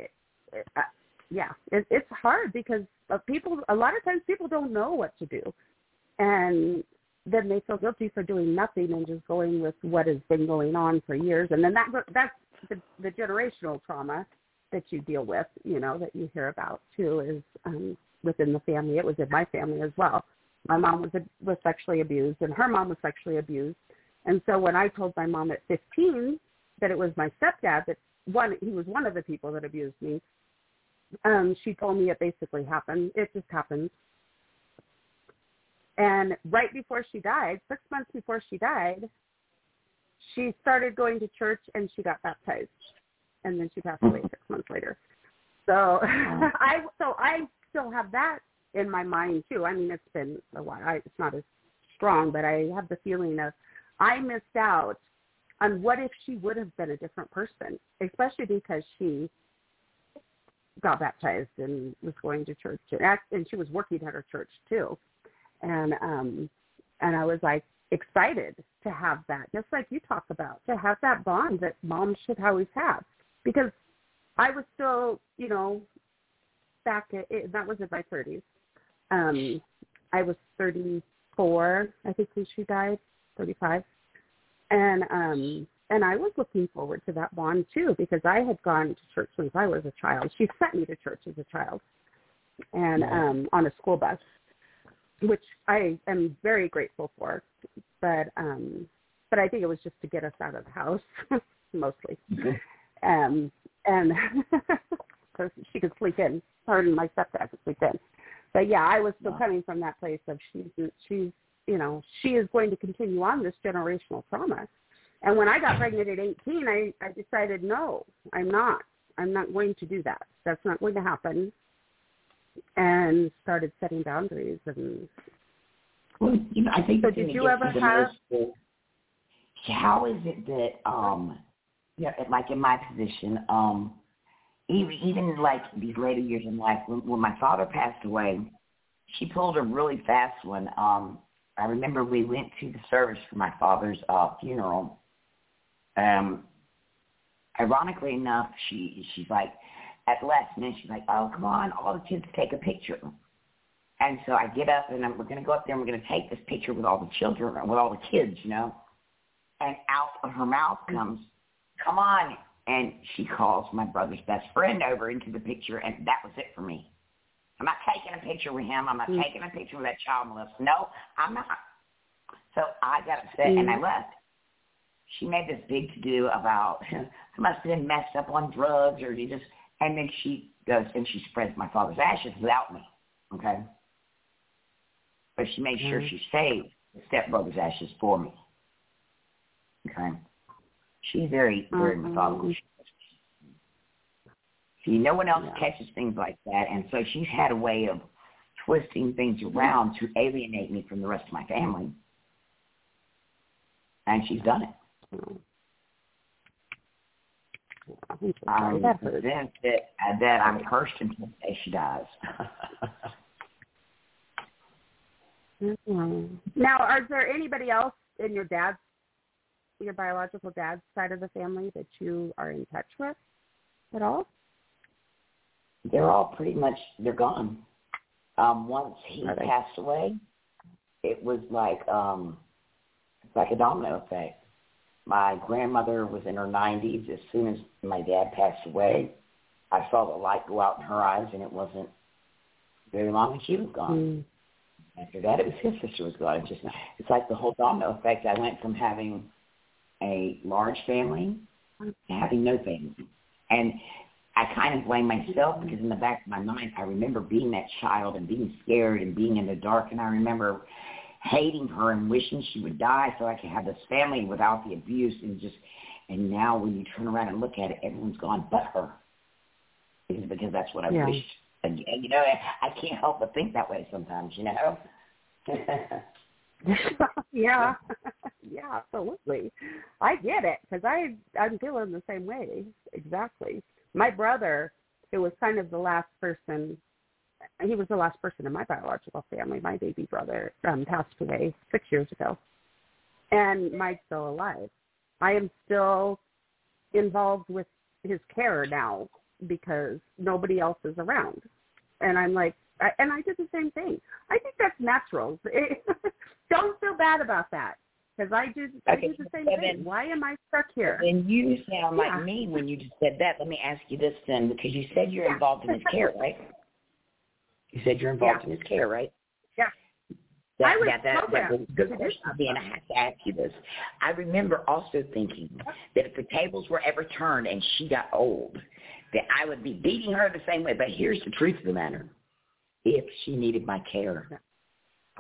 it's hard because a lot of times people don't know what to do. And then they feel guilty for doing nothing and just going with what has been going on for years. And then that's the generational trauma that you deal with, that you hear about too, is within the family. It was in my family as well. My mom was sexually abused, and her mom was sexually abused. And so when I told my mom at 15 that it was my stepdad, he was one of the people that abused me, she told me it basically happened. It just happened. And right before she died, 6 months before she died, she started going to church and she got baptized. And then she passed away 6 months later. So I still have that in my mind too. I mean, it's been a while. It's not as strong, but I have the feeling of I missed out on what if she would have been a different person, especially because she got baptized and was going to church, and she was working at her church too. And I was like excited to have that, just like you talk about, to have that bond that moms should always have. Because I was still, you know, back at that was in my 30s. I was 34, I think, when she died, 35, and I was looking forward to that bond too, because I had gone to church since I was a child. She sent me to church as a child, and on a school bus, which I am very grateful for. But I think it was just to get us out of the house, mostly, and so she could sleep in. Her and my stepdad could sleep in. But yeah, I was still coming from that place of she's you know, she is going to continue on this generational trauma. And when I got pregnant at 18, I decided, no, I'm not going to do that. That's not going to happen. And started setting boundaries. And well, you know, I think so. Did you ever have? How is it that, yeah, like in my position, even like these later years in life, when my father passed away, she pulled a really fast one. I remember we went to the service for my father's funeral. Ironically enough, she's like, at last minute, she's like, oh, come on, all the kids take a picture. And so I get up, and we're going to go up there, and we're going to take this picture with all the children, with all the kids, you know. And out of her mouth comes, come on. And she calls my brother's best friend over into the picture, and that was it for me. I'm not taking a picture with him. I'm not taking a picture with that child molester. No, I'm not. So I got upset, and I left. She made this big to-do about, I must have been messed up on drugs, or and then she goes and she spreads my father's ashes without me, okay? But she made sure she saved the stepbrother's ashes for me, okay? She's very, very methodical. See, no one else catches things like that, and so she's had a way of twisting things around to alienate me from the rest of my family, and she's done it. I'm convinced that I'm cursed until the day she dies. Now, is there anybody else in your biological dad's side of the family that you are in touch with at all? They're all pretty much, they're gone. Once he passed away, it was like a domino effect. My grandmother was in her 90s. As soon as my dad passed away, I saw the light go out in her eyes, and it wasn't very long and she was gone. After that, it was his sister was gone. It's like the whole domino effect. I went from having a large family to having no family. And I kind of blame myself because in the back of my mind, I remember being that child and being scared and being in the dark, and I remember hating her and wishing she would die so I could have this family without the abuse and now when you turn around and look at it, everyone's gone but her. It's because that's what I wished. And, you know, I can't help but think that way sometimes, you know. Yeah, absolutely. I get it because I'm feeling the same way. Exactly. My brother, it was kind of the last person. He was the last person in my biological family. My baby brother passed away 6 years ago, and Mike's still alive. I am still involved with his care now because nobody else is around. And I'm like, and I did the same thing. I think that's natural. Don't feel bad about that because I do the same thing. Why am I stuck here? And you sound like me when you just said that. Let me ask you this then, because you said you're involved in his care, right? You said you're involved in his care, right? Yeah. That was a good question, and I have to ask you this. I remember also thinking that if the tables were ever turned and she got old, that I would be beating her the same way. But here's the truth of the matter. If she needed my care,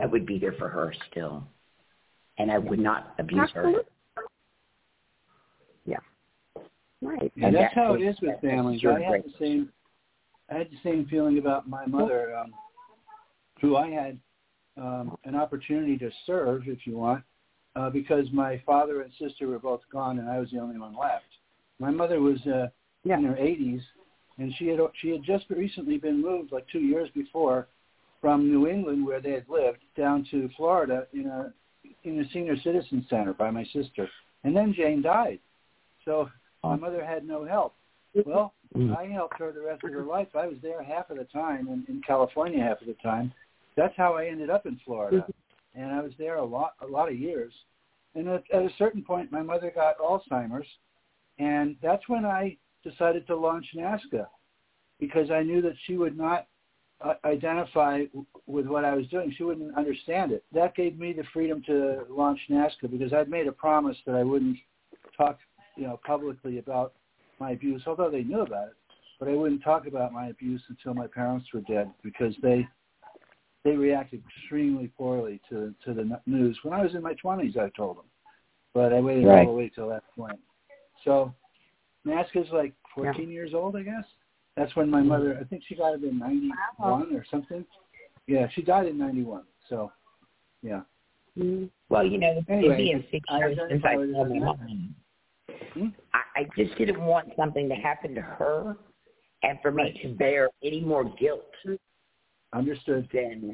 I would be there for her still, and I would not abuse her. Yeah. Right. Yeah, that's how it is with families. I had the same feeling about my mother, who I had an opportunity to serve, if you want, because my father and sister were both gone, and I was the only one left. My mother was in her 80s, and she had just recently been moved, like 2 years before, from New England, where they had lived, down to Florida in a senior citizen center by my sister. And then Jane died. So my mother had no help. Well, I helped her the rest of her life. I was there half of the time, and in California half of the time. That's how I ended up in Florida. And I was there a lot of years. And at a certain point, my mother got Alzheimer's, and that's when I decided to launch NAASCA, because I knew that she would not identify with what I was doing. She wouldn't understand it. That gave me the freedom to launch NAASCA, because I'd made a promise that I wouldn't talk, publicly about my abuse, although they knew about it. But I wouldn't talk about my abuse until my parents were dead, because they reacted extremely poorly to the news. When I was in my 20s, I told them, but I waited all the way till that point. So NAASCA's like 14 years old, I guess. That's when my mother, I think she got it in 91 or something. Yeah, she died in 91. So, yeah. Well, anyway, it'd be 6 years since I told my mom. I just didn't want something to happen to her and for me to bear any more guilt. Understood. Then,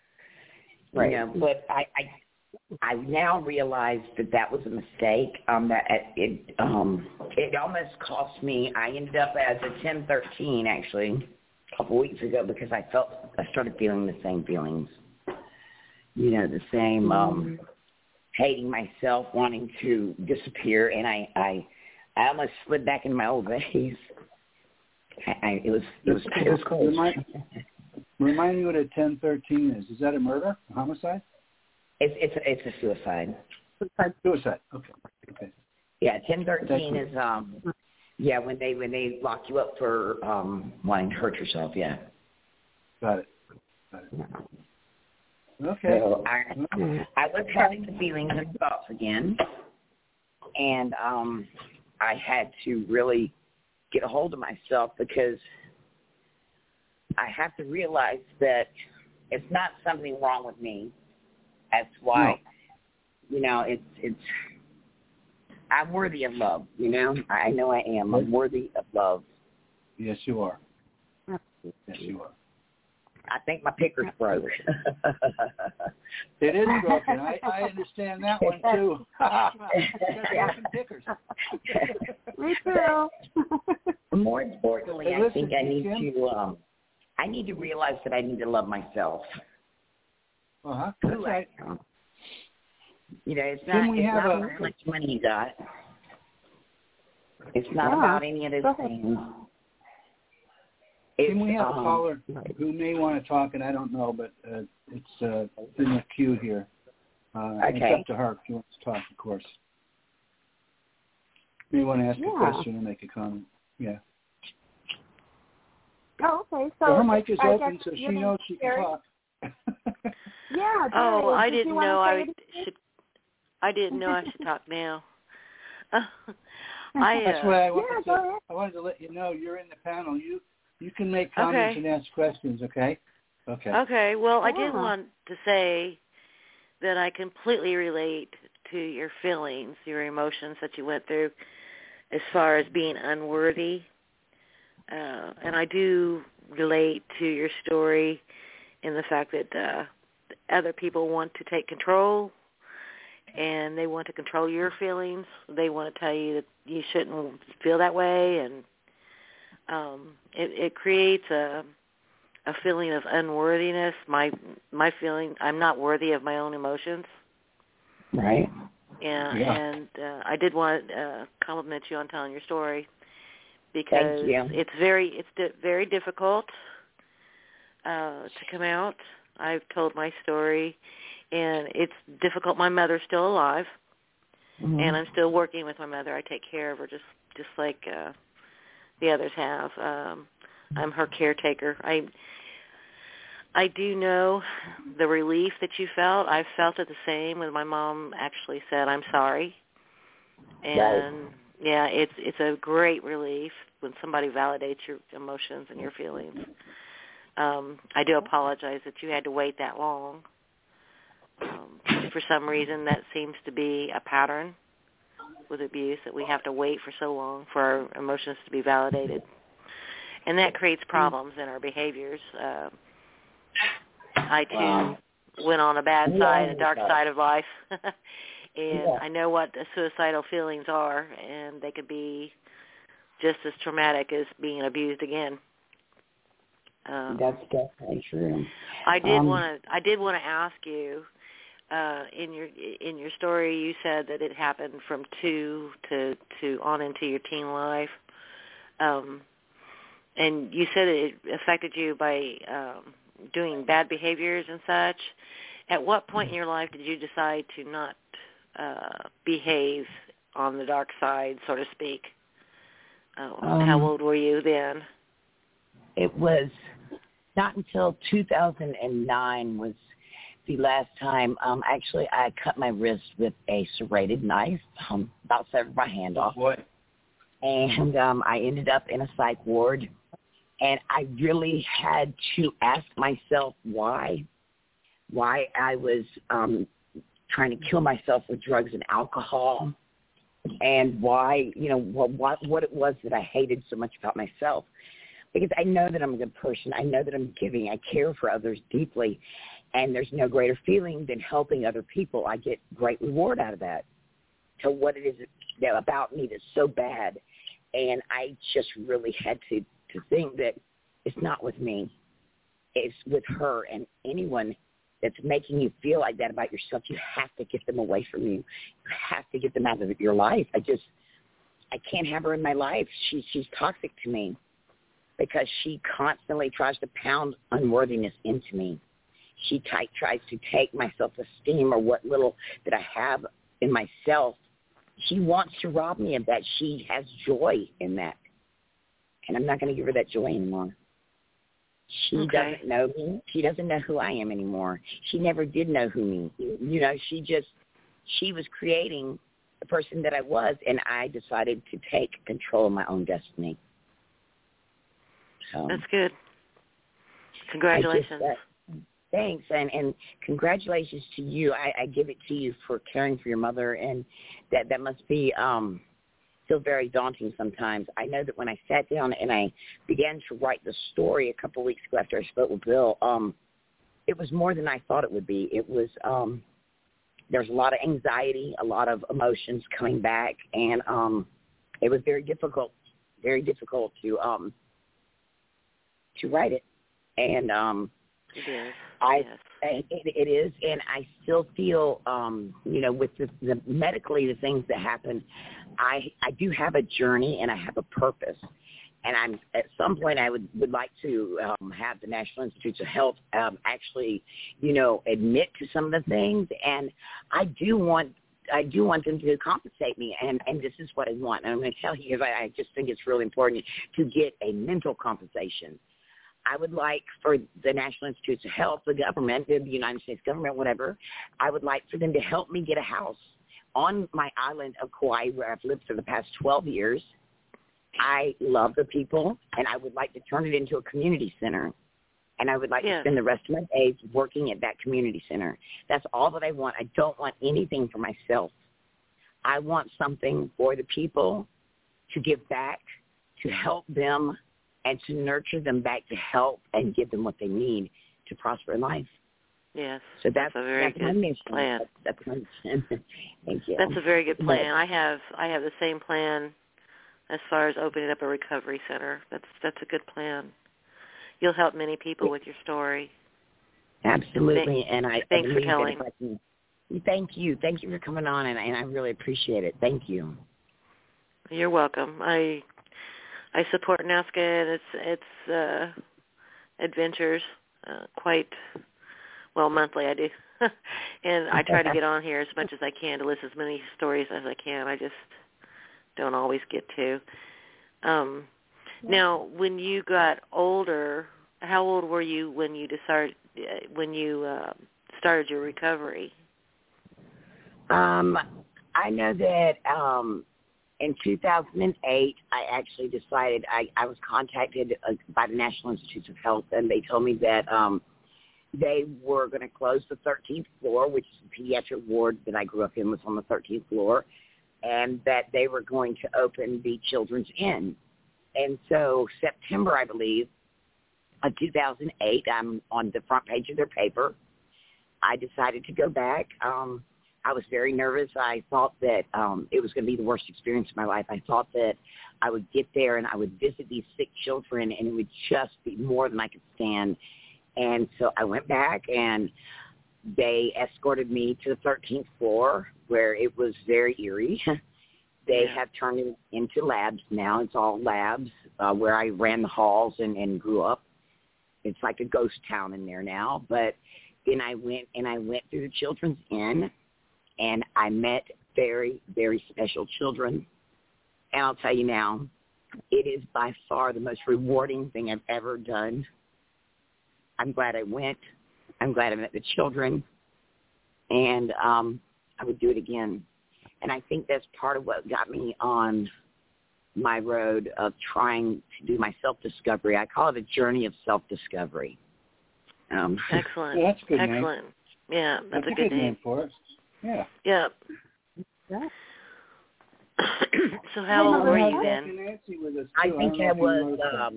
but I now realize that was a mistake. That it almost cost me. I ended up as a 1013 actually a couple weeks ago, because I started feeling the same feelings. The same hating myself, wanting to disappear, and I almost slid back into my old ways. It was cold. Remind me what a 1013 is. Is that a murder, a homicide? It's a suicide. Suicide. Okay. Yeah, 1013 is when they lock you up for wanting to hurt yourself. Yeah. Got it. Okay. So I was having the feelings and thoughts again, and I had to really get a hold of myself, because I have to realize that it's not something wrong with me. That's why, it's I'm worthy of love, I know I am. I'm worthy of love. Yes, you are. Yes, you are. I think my picker's broke. It is broken. I understand that one, too. Broken pickers. Me too. More importantly, I think I need to realize that I need to love myself. That's right. It's not about how much money you got. It's not about any of those things. Can we have a caller who may want to talk, and I don't know, but it's in the queue here. It's up to her if she wants to talk, of course. You may want to ask a question or make a comment. Yeah. Oh, okay. So her mic is open, so she knows she can talk. Yeah. I didn't know I should talk now. That's why I wanted to let you know you're in the panel. You can make comments and ask questions. Okay. Okay. Well, I did want to say that I completely relate to your feelings, your emotions that you went through, as far as being unworthy. And I do relate to your story in the fact that other people want to take control, and they want to control your feelings. They want to tell you that you shouldn't feel that way, and it creates a feeling of unworthiness. My feeling, I'm not worthy of my own emotions. Right. And I did want to compliment you on telling your story, because it's very difficult to come out. I've told my story, and it's difficult. My mother's still alive, and I'm still working with my mother. I take care of her just like the others have. I'm her caretaker. I do know the relief that you felt, I felt it the same when my mom actually said, "I'm sorry." And yeah, it's a great relief when somebody validates your emotions and your feelings. I do apologize that you had to wait that long. For some reason, that seems to be a pattern with abuse, that we have to wait for so long for our emotions to be validated. And that creates problems in our behaviors. I, too, went on a bad side, a dark side of life. And I know what the suicidal feelings are, and they could be just as traumatic as being abused again. That's definitely true. I did want to ask you, in your story, you said that it happened from 2 to on into your teen life, and you said it affected you by doing bad behaviors and such. At what point in your life did you decide to not behave on the dark side, so to speak? How old were you then? It was not until 2009 was the last time. Actually, I cut my wrist with a serrated knife, about severed my hand off. Boy. And I ended up in a psych ward. And I really had to ask myself why I was trying to kill myself with drugs and alcohol, and why, what it was that I hated so much about myself. Because I know that I'm a good person. I know that I'm giving. I care for others deeply. And there's no greater feeling than helping other people. I get great reward out of that. So what it is about me that's so bad. And I just really had to think that it's not with me. It's with her. And anyone that's making you feel like that about yourself, you have to get them away from you. You have to get them out of your life. I can't have her in my life. She's toxic to me because she constantly tries to pound unworthiness into me. She tries to take my self-esteem or what little that I have in myself. She wants to rob me of that. She has joy in that. And I'm not going to give her that joy anymore. She doesn't know me. She doesn't know who I am anymore. She never did know who me. She was creating the person that I was, and I decided to take control of my own destiny. So, that's good. Congratulations. Thanks, and congratulations to you. I give it to you for caring for your mother, and that must be still very daunting sometimes. I know that when I sat down and I began to write the story a couple of weeks ago after I spoke with Bill, it was more than I thought it would be. It was there's a lot of anxiety, a lot of emotions coming back, and it was very difficult to write it. And it is. It is, and I still feel, with the medically the things that happen, I do have a journey and I have a purpose, and I'm at some point I would like to have the National Institutes of Health actually, admit to some of the things, and I do want them to compensate me, and this is what I want, and I'm going to tell you because I just think it's really important to get a mental compensation. I would like for the National Institutes of Health, the government, the United States government, whatever, I would like for them to help me get a house on my island of Kauai where I've lived for the past 12 years. I love the people, and I would like to turn it into a community center. And I would like to spend the rest of my days working at that community center. That's all that I want. I don't want anything for myself. I want something for the people to give back, to help them, and to nurture them back to help and give them what they need to prosper in life. Yes. So that's a very good plan. That's my mission. Thank you. That's a very good plan. I have the same plan as far as opening up a recovery center. That's a good plan. You'll help many people with your story. Absolutely. Thanks for telling. Thank you. Thank you for coming on, and I really appreciate it. Thank you. You're welcome. I support NAASCA and its adventures quite well monthly. I do, and I try to get on here as much as I can to list as many stories as I can. I just don't always get to. Now, when you got older, how old were you when you decided when you started your recovery? I know that in 2008, I actually decided I was contacted by the National Institutes of Health, and they told me that they were going to close the 13th floor, which is the pediatric ward that I grew up in was on the 13th floor, and that they were going to open the Children's Inn. And so September, I believe, of 2008, I'm on the front page of their paper. I decided to go back. I was very nervous. I thought that it was going to be the worst experience of my life. I thought that I would get there and I would visit these sick children, and it would just be more than I could stand. And so I went back, and they escorted me to the 13th floor, where it was very eerie. They have turned it into labs now. It's all labs where I ran the halls and grew up. It's like a ghost town in there now. But then I went through the Children's Inn, and I met very, very special children. And I'll tell you now, it is by far the most rewarding thing I've ever done. I'm glad I went. I'm glad I met the children. And I would do it again. And I think that's part of what got me on my road of trying to do my self-discovery. I call it a journey of self-discovery. Excellent. Yeah, that's a good Excellent. Name. Yeah, that's a good name for us. Yeah. Yeah. So how old were you then? I think I was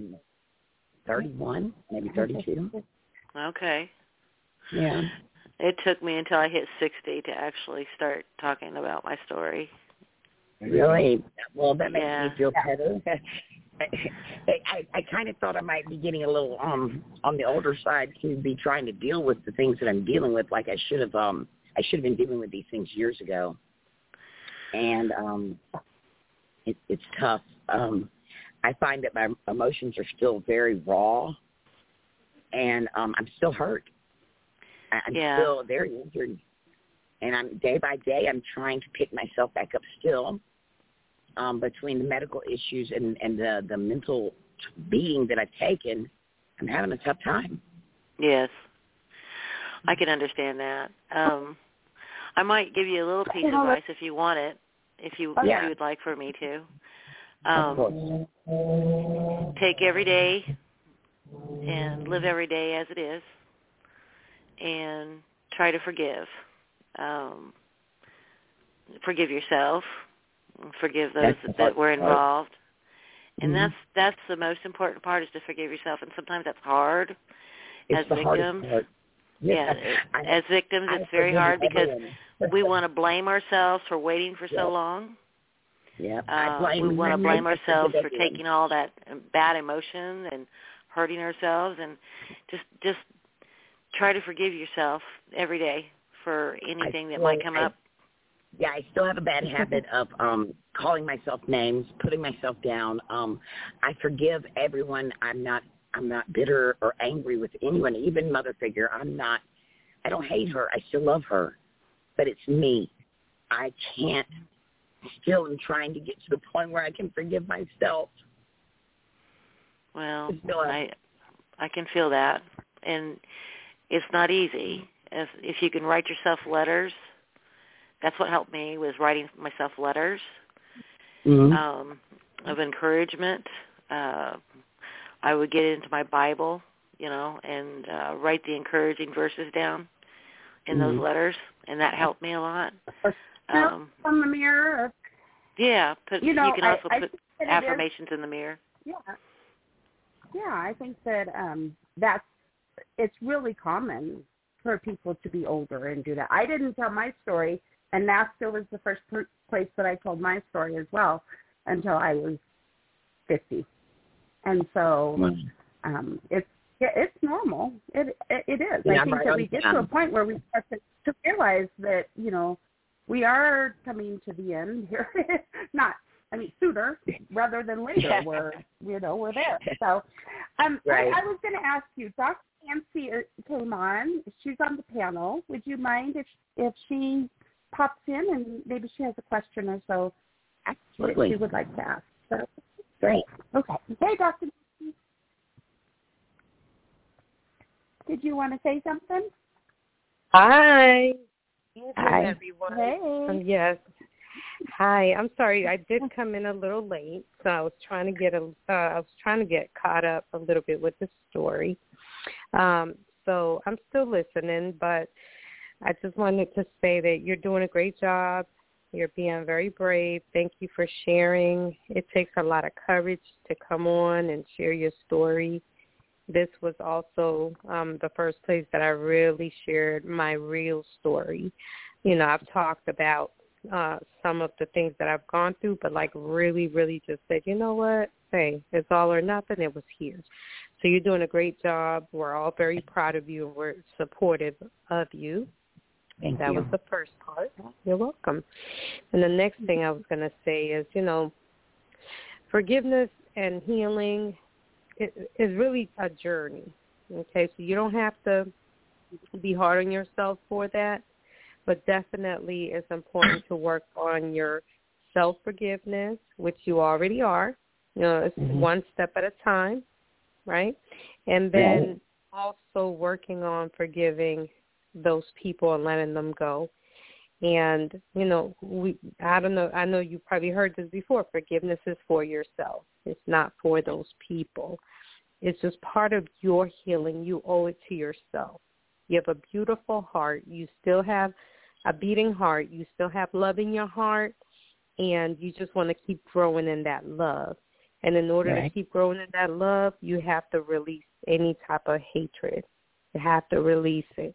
31, maybe 32. Okay. Yeah. It took me until I hit 60 to actually start talking about my story. Really? Well, that makes me feel better. I kind of thought I might be getting a little on the older side to be trying to deal with the things that I'm dealing with. Like I should have been dealing with these things years ago, and it's tough. I find that my emotions are still very raw, and I'm still hurt. I'm still very injured, and I'm day by day I'm trying to pick myself back up still. Between the medical issues and the mental beating that I've taken, I'm having a tough time. Yes, I can understand that. I might give you a little piece of advice if you want it, if you would like for me to. Take every day and live every day as it is, and try to forgive. Forgive yourself. Forgive those that were involved. And that's the most important part, is to forgive yourself. And sometimes that's hard as victims. As victims, it's very hard because we want to blame ourselves for waiting for so long. Yeah, we want to blame ourselves for taking all that bad emotion and hurting ourselves. And just try to forgive yourself every day for anything that might come up. Yeah, I still have a bad habit of calling myself names, putting myself down. I forgive everyone. I'm not bitter or angry with anyone, even mother figure. I don't hate her. I still love her. But it's me. I can't. Still am trying to get to the point where I can forgive myself. Well, I can feel that. And it's not easy. If you can write yourself letters, that's what helped me, was writing myself letters of encouragement. I would get into my Bible, and write the encouraging verses down in those letters, and that helped me a lot. On the mirror. Yeah, you can also put affirmations in the mirror. Yeah, I think that it's really common for people to be older and do that. I didn't tell my story, and NASCA was the first place that I told my story as well, until I was 50. And so it's normal. It is. Yeah, I think that we get to a point where we start to realize that, we are coming to the end here. Sooner rather than later. We're there. So right. I was going to ask you, Dr. Nancy came on. She's on the panel. Would you mind if she pops in and maybe she has a question or so that she would like to ask? So, great. Okay. Hey, Dr. Nancy. Did you want to say something? Hi. Hi, everyone. Hey. Yes. Hi. I'm sorry. I did come in a little late, so I was trying to get caught up a little bit with the story. So I'm still listening, but I just wanted to say that you're doing a great job. You're being very brave. Thank you for sharing. It takes a lot of courage to come on and share your story. This was also the first place that I really shared my real story. You know, I've talked about some of the things that I've gone through, but like really, really just said, you know what, hey, it's all or nothing. It was here. So you're doing a great job. We're all very proud of you, and we're supportive of you. Thank that you. was the first part. You're welcome. And the next thing I was going to say is, you know, forgiveness and healing is really a journey. Okay, so you don't have to be hard on yourself for that, but definitely it's important to work on your self-forgiveness, which you already are. You know, it's one step at a time, right? And then also working on forgiving those people and letting them go. And, you know, I don't know, I know you probably heard this before, forgiveness is for yourself. It's not for those people. It's just part of your healing. You owe it to yourself. You have a beautiful heart. You still have a beating heart. You still have love in your heart, and you just want to keep growing in that love. And in order to keep growing in that love, you have to release any type of hatred. You have to release it.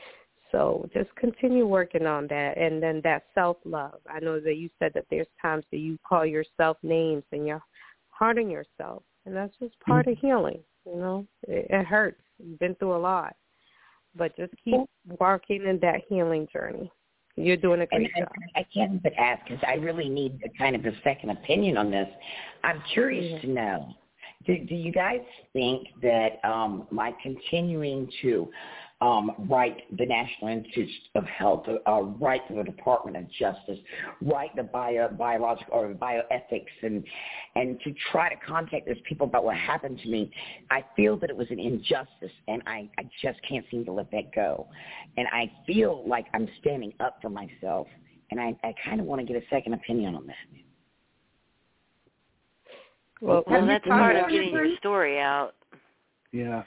So just continue working on that. And then that self-love. I know that you said that there's times that you call yourself names and you're hard on yourself. And that's just part of healing, you know. It hurts. You've been through a lot. But just keep walking in that healing journey. You're doing a great job. I can't but ask, because I really need a kind of a second opinion on this. I'm curious to know, do you guys think that my continuing to write the National Institute of Health, write the Department of Justice, write the biological or bioethics, and to try to contact those people about what happened to me, I feel that it was an injustice, and I just can't seem to let that go. And I feel like I'm standing up for myself, and I kind of want to get a second opinion on that. Well, that's part of getting your story out. Yeah.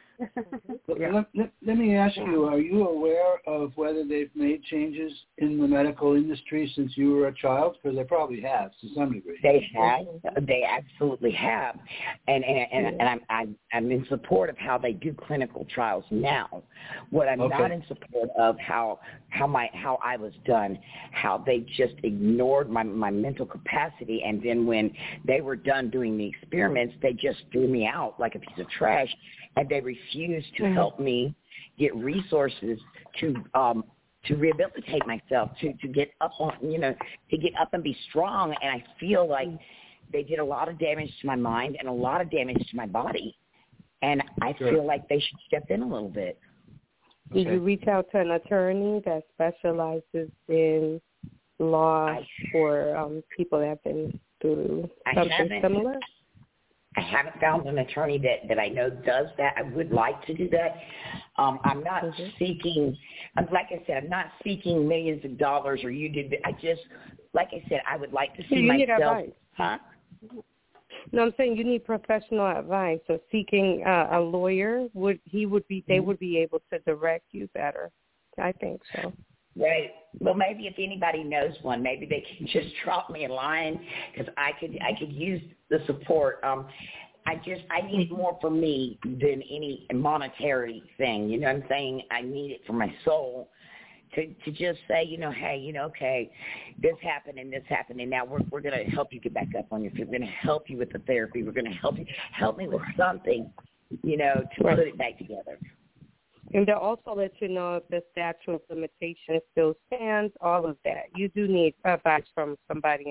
Let me ask you, are you aware of whether they've made changes in the medical industry since you were a child? Because they probably have to some degree. They have. They absolutely have. And I'm in support of how they do clinical trials now. What I'm not in support of how I was done, how they just ignored my mental capacity, and then when they were done doing the experiments, they just threw me out like a piece of trash. And they refused to help me get resources to rehabilitate myself, to get up on, to get up and be strong. And I feel like they did a lot of damage to my mind and a lot of damage to my body. And I feel like they should step in a little bit. Did you reach out to an attorney that specializes in law for people that have been through something similar? I haven't found an attorney that I know does that. I would like to do that. I'm not seeking, like I said, I'm not seeking millions of dollars or you did. I just, like I said, I would like to see myself. Need advice. Huh? No, I'm saying you need professional advice. So seeking a lawyer, they would be able to direct you better. I think so. Right. Well, maybe if anybody knows one, maybe they can just drop me a line because I could use the support. I need it more for me than any monetary thing. You know what I'm saying? I need it for my soul to just say, hey, okay, this happened and now we're going to help you get back up on your feet. We're going to help you with the therapy. We're going to help me with something, to put it back together. And they'll also let you know if the statute of limitations still stands, all of that. You do need advice from somebody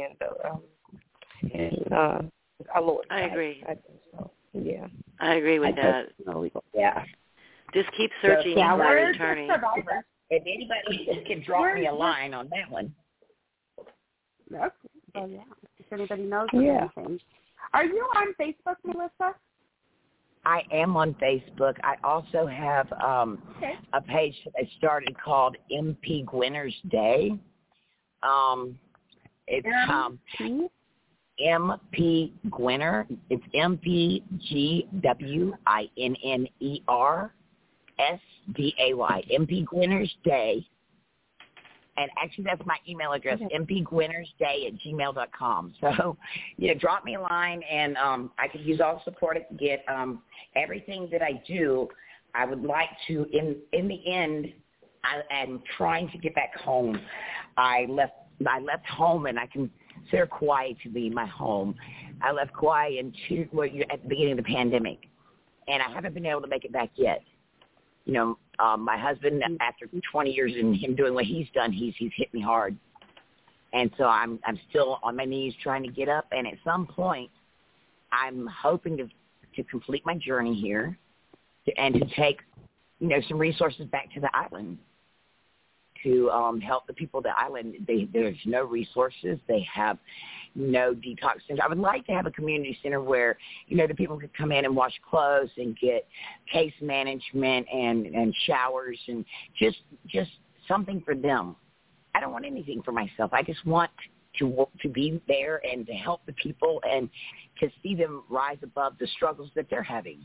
in a lawyer. I agree. I think so. Yeah. I agree with that. Yeah. Just keep searching for an attorney. If anybody can drop me a line on that one. Yes. Oh, yeah. If anybody knows anything. Are you on Facebook, Melissa? I am on Facebook. I also have a page that I started called MP Gwinners Day. It's MP Gwinner. It's MPGWINNERSDAY. MP Gwinners Day. And actually, that's my email address, mpgwinnersday@gmail.com. So, drop me a line, and I could use all the support I can get. Everything that I do, I would like to, in the end, I am trying to get back home. I left home, and I consider Kauai to be my home. I left Kauai at the beginning of the pandemic, and I haven't been able to make it back yet. My husband, after 20 years in him doing what he's done, he's hit me hard. And so I'm still on my knees trying to get up. And at some point, I'm hoping to complete my journey here and to take, some resources back to the island to help the people of the island. There's no resources. They have no detox center. I would like to have a community center where, the people could come in and wash clothes and get case management and showers and just something for them. I don't want anything for myself. I just want to be there and to help the people and to see them rise above the struggles that they're having.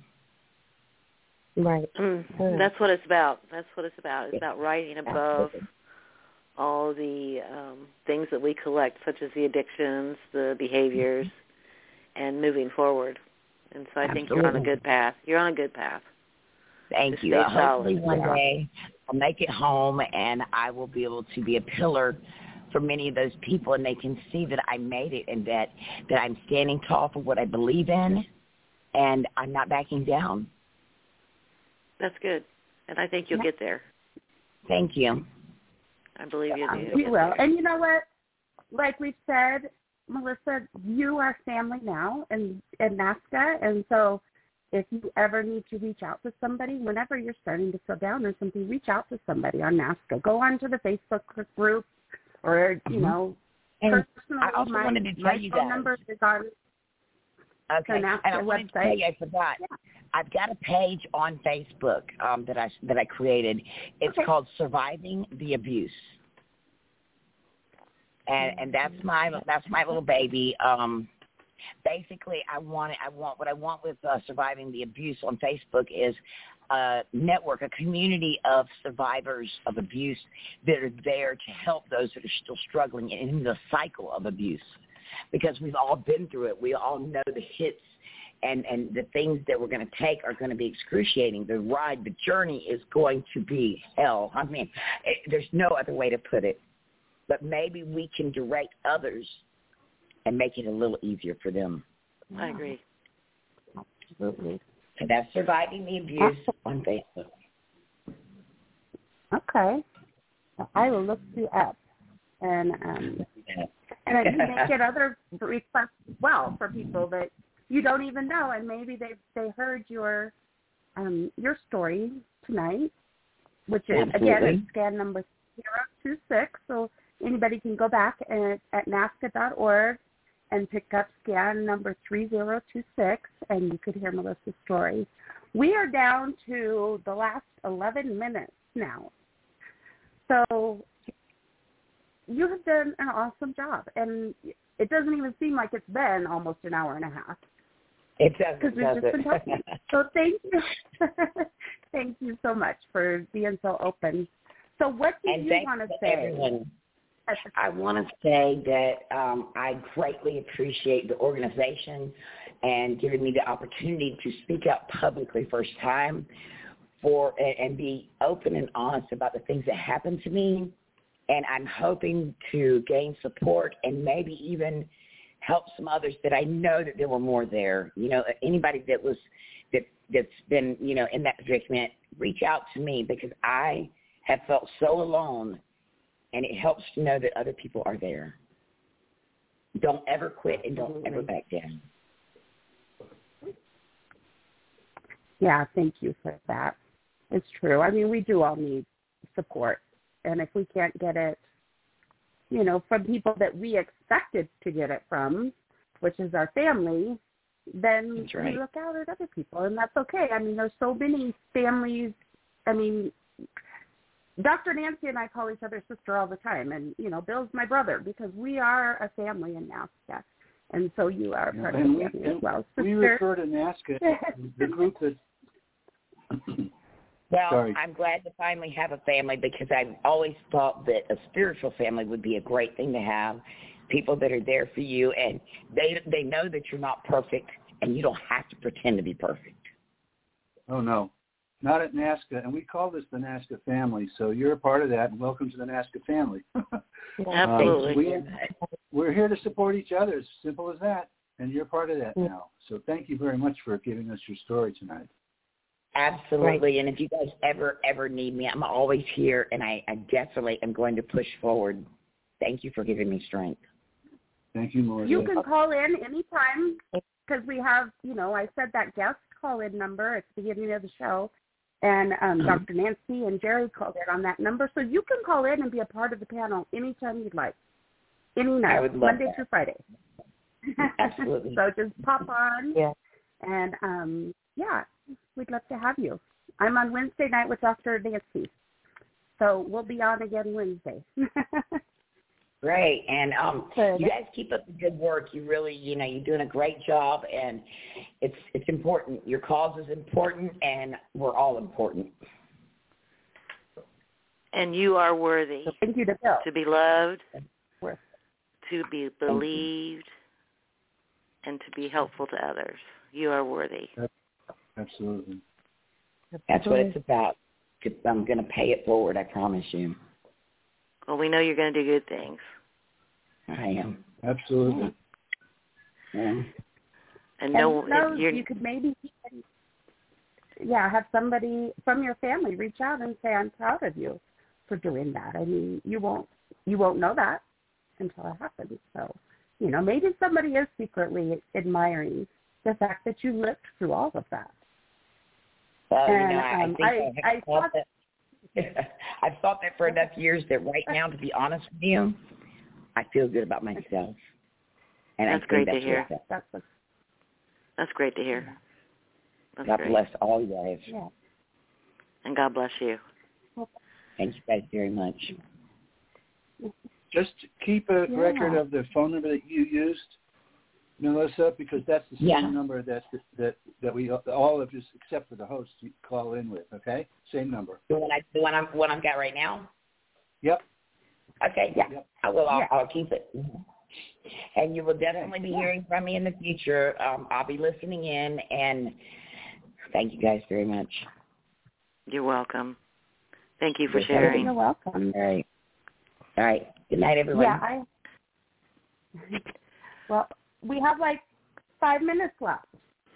Right. That's what it's about. It's about rising above all the things that we collect, such as the addictions, the behaviors, and moving forward. And so I think you're on a good path. Thank you. Hopefully one day I'll make it home, and I will be able to be a pillar for many of those people, and they can see that I made it and that I'm standing tall for what I believe in, and I'm not backing down. That's good. And I think you'll get there. Thank you. I believe you do. You will. And you know what? Like we've said, Melissa, you are family now in NAASCA. And so if you ever need to reach out to somebody, whenever you're starting to feel down or something, reach out to somebody on NAASCA. Go on to the Facebook group or, personally. I also wanted to tell you guys. My phone number is on the NAASCA and I wanted to tell you, I forgot. Yeah. I've got a page on Facebook that I created. It's called Surviving the Abuse, and that's my little baby. Basically, what I want with Surviving the Abuse on Facebook is a network, a community of survivors of abuse that are there to help those that are still struggling in the cycle of abuse, because we've all been through it. We all know the hits. And the things that we're going to take are going to be excruciating. The ride, the journey is going to be hell. I mean, there's no other way to put it. But maybe we can direct others and make it a little easier for them. I agree. Absolutely. So that's Surviving the Abuse on Facebook. Okay. I will look you up. And you may get other requests as well for people that you don't even know, and maybe they heard your story tonight, which is, again, it's scan number 026, so anybody can go back at NAASCA.org and pick up scan number 3026, and you could hear Melissa's story. We are down to the last 11 minutes now, so you have done an awesome job, and it doesn't even seem like it's been almost an hour and a half. It does. Because we've just been talking. So thank you. Thank you so much for being so open. So what do you want to say? Everyone. I want to say that I greatly appreciate the organization and giving me the opportunity to speak out publicly first time and be open and honest about the things that happened to me. And I'm hoping to gain support and maybe even help some others that I know that there were more there. Anybody that's been, in that predicament, reach out to me, because I have felt so alone, and it helps to know that other people are there. Don't ever quit and don't ever back down. Yeah, thank you for that. It's true. I mean, we do all need support. And if we can't get it, from people that we expected to get it from, which is our family, then we look out at other people, and that's okay. I mean, there's so many families. I mean, Dr. Nancy and I call each other sister all the time, and, you know, Bill's my brother because we are a family in NAASCA, and so you are part of the family as well. Sister. We refer to NAASCA, the group that... Well, Sorry. I'm glad to finally have a family because I've always thought that a spiritual family would be a great thing to have, people that are there for you, and they know that you're not perfect, and you don't have to pretend to be perfect. Oh, no. Not at NAASCA, and we call this the NAASCA family, so you're a part of that, and welcome to the NAASCA family. Absolutely. We're here to support each other, as simple as that, and you're part of that now. So thank you very much for giving us your story tonight. Absolutely, and if you guys ever need me, I'm always here, and I definitely am going to push forward. Thank you for giving me strength. Thank you, Melissa. You can call in anytime because we have, you know, I said that guest call-in number at the beginning of the show, and Dr. Nancy and Jerry called in on that number, so you can call in and be a part of the panel anytime you'd like, any night, I would love Monday that. through Friday. Absolutely. So just pop on, and we'd love to have you. I'm on Wednesday night with Dr. Nancy, so we'll be on again Wednesday. Great, and you guys keep up the good work. You really, you know, you're doing a great job, and it's important. Your cause is important, and we're all important. And you are worthy Thank you to Bill. to be loved, to be believed, and to be helpful to others. You are worthy. Absolutely. That's what it's about. I'm going to pay it forward, I promise you. Well, we know you're going to do good things. I am. Absolutely. Yeah. And you could maybe have somebody from your family reach out and say, I'm proud of you for doing that. I mean, you won't know that until it happens. So, you know, maybe somebody is secretly admiring the fact that you lived through all of that. Well, and, you know, I think I've thought that for enough years that right now, to be honest with you, I feel good about myself. And that's great to hear. That's great to hear. That's God great. bless all you guys. Yeah. And God bless you. Thank you guys very much. Just keep a record of the phone number that you used, Melissa, because that's the same number that we all of us, except for the host, call in with. Okay, same number. The one I've got right now. Yep. Okay. Yeah. Yep. I will. I'll keep it. And you will definitely be hearing from me in the future. I'll be listening in, and thank you guys very much. You're welcome. Thank you for sharing. You're welcome. All right. Good night, everyone. Yeah. Well, we have like 5 minutes left.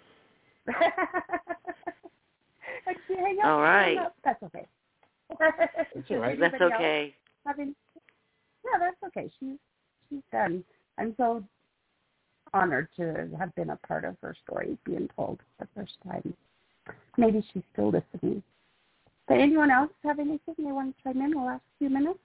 Hang up, all right. That's okay. That's all right. That's okay. That's okay. She's done. I'm so honored to have been a part of her story being told the first time. Maybe she's still listening. But anyone else have anything they want to chime in the last few minutes?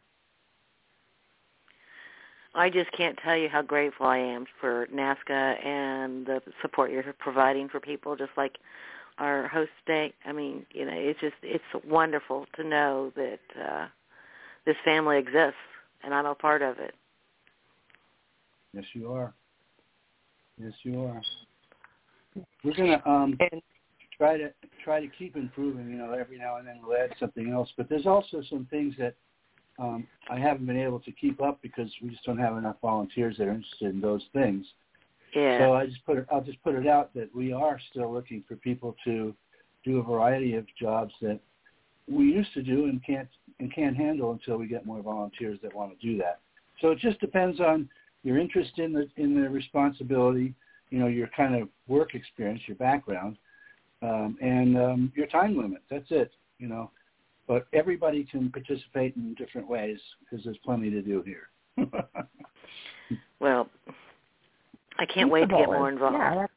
I just can't tell you how grateful I am for NAASCA and the support you're providing for people, just like our host today. I mean, you know, it's wonderful to know that this family exists, and I'm a part of it. Yes, you are. Yes, you are. We're gonna try to keep improving. You know, every now and then we'll add something else, but there's also some things that I haven't been able to keep up because we just don't have enough volunteers that are interested in those things. Yeah. So I'll just put it out that we are still looking for people to do a variety of jobs that we used to do and can't handle until we get more volunteers that want to do that. So it just depends on your interest in the responsibility, you know, your kind of work experience, your background, and your time limit. That's it, you know. But everybody can participate in different ways because there's plenty to do here. Well, I can't wait to get more involved.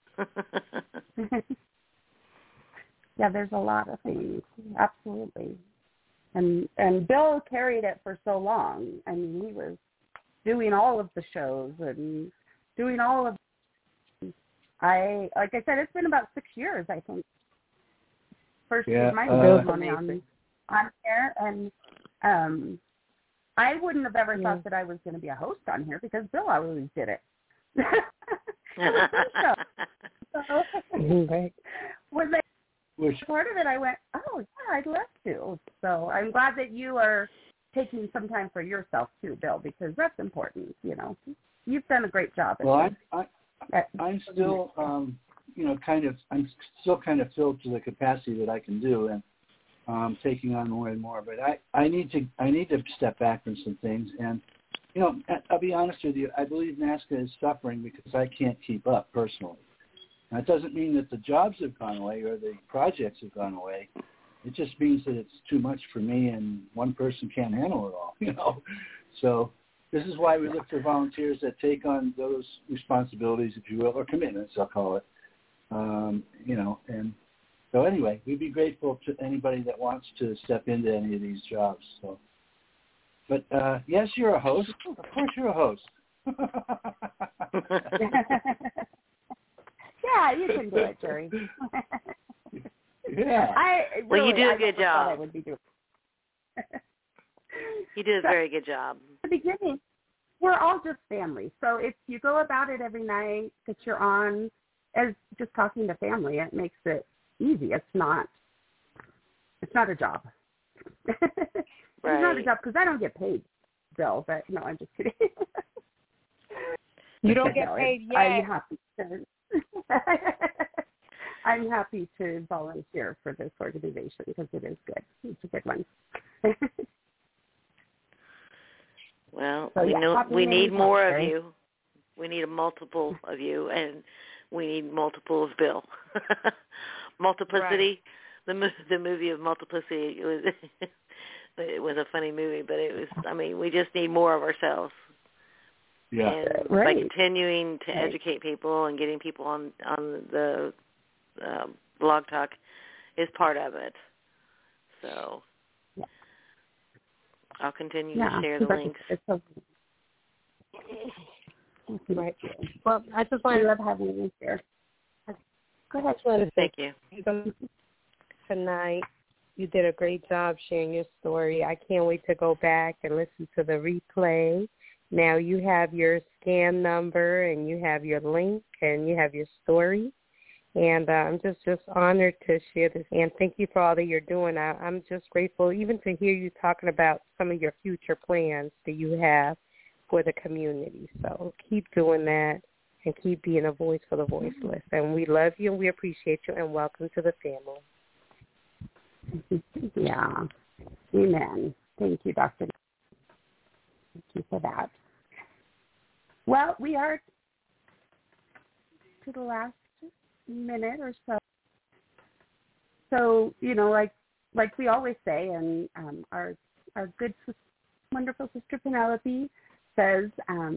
Yeah, there's a lot of things. Absolutely. And Bill carried it for so long. I mean, he was doing all of the shows and doing all of like I said, it's been about 6 years, I think. First yeah, my testimony on here, and I wouldn't have ever thought that I was going to be a host on here because Bill always did it. So, when they part of it, I went, oh yeah, I'd love to. So I'm glad that you are taking some time for yourself too, Bill, because that's important. You know, you've done a great job. Well, I'm still, I'm still kind of filled to the capacity that I can do, and taking on more and more. But I need to step back from some things, and you know, I'll be honest with you. I believe NAASCA is suffering because I can't keep up personally. Now, it doesn't mean that the jobs have gone away or the projects have gone away. It just means that it's too much for me, and one person can't handle it all. You know, so. This is why we look for volunteers that take on those responsibilities, if you will, or commitments, I'll call it. You know, and so anyway, we'd be grateful to anybody that wants to step into any of these jobs. So, but yes, you're a host. Of course, you're a host. Yeah, you can do it, Jerry. Yeah. Well, you do a good job. I would be doing. You do a very good job. At the beginning, we're all just family. So if you go about it every night that you're on as just talking to family, it makes it easy. It's not a job. It's not a job because I don't get paid, Bill. But no, I'm just kidding. You don't get paid yet. I'm happy to volunteer for this organization because it is good. It's a good one. Well, we need more of you. We need a multiple of you, and we need multiple of Bill. Multiplicity, right. The movie of Multiplicity, it was a funny movie, but it was. I mean, we just need more of ourselves. Yeah. And by continuing to educate people and getting people on the Blog Talk is part of it. So. I'll continue to share the links. Right. Well, I just want to love having you here. Go ahead. Thank you. Tonight, you did a great job sharing your story. I can't wait to go back and listen to the replay. Now you have your scan number, and you have your link, and you have your story. And I'm just honored to share this. And thank you for all that you're doing. I'm just grateful even to hear you talking about some of your future plans that you have for the community. So keep doing that and keep being a voice for the voiceless. And we love you and we appreciate you, and welcome to the family. Yeah. Amen. Thank you, Dr. Thank you for that. Well, we are to the last minute or so. So, you know, like we always say, and our good, wonderful sister Penelope says,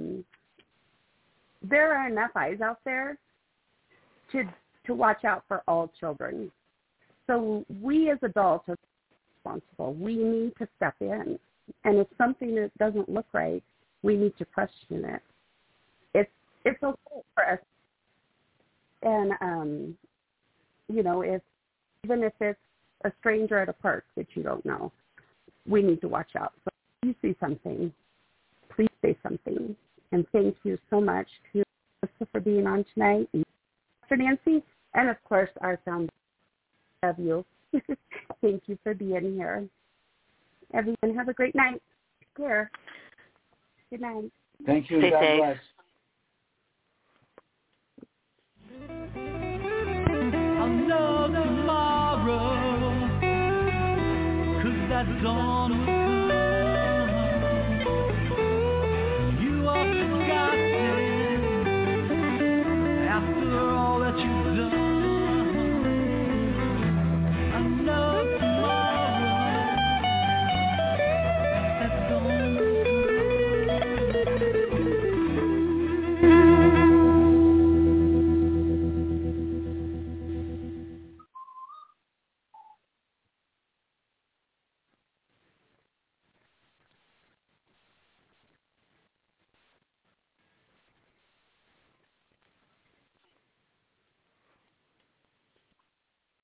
there are enough eyes out there to watch out for all children. So we as adults are responsible. We need to step in. And if something that doesn't look right, we need to question it. It's okay for us. And, you know, even if it's a stranger at a park that you don't know, we need to watch out. So if you see something, please say something. And thank you so much to Melissa for being on tonight, and Dr. Nancy, and, of course, our founder. Love you. Thank you for being here. Everyone, have a great night. Take care. Good night. Thank you. God bless. I'll know tomorrow, 'cause that dawn will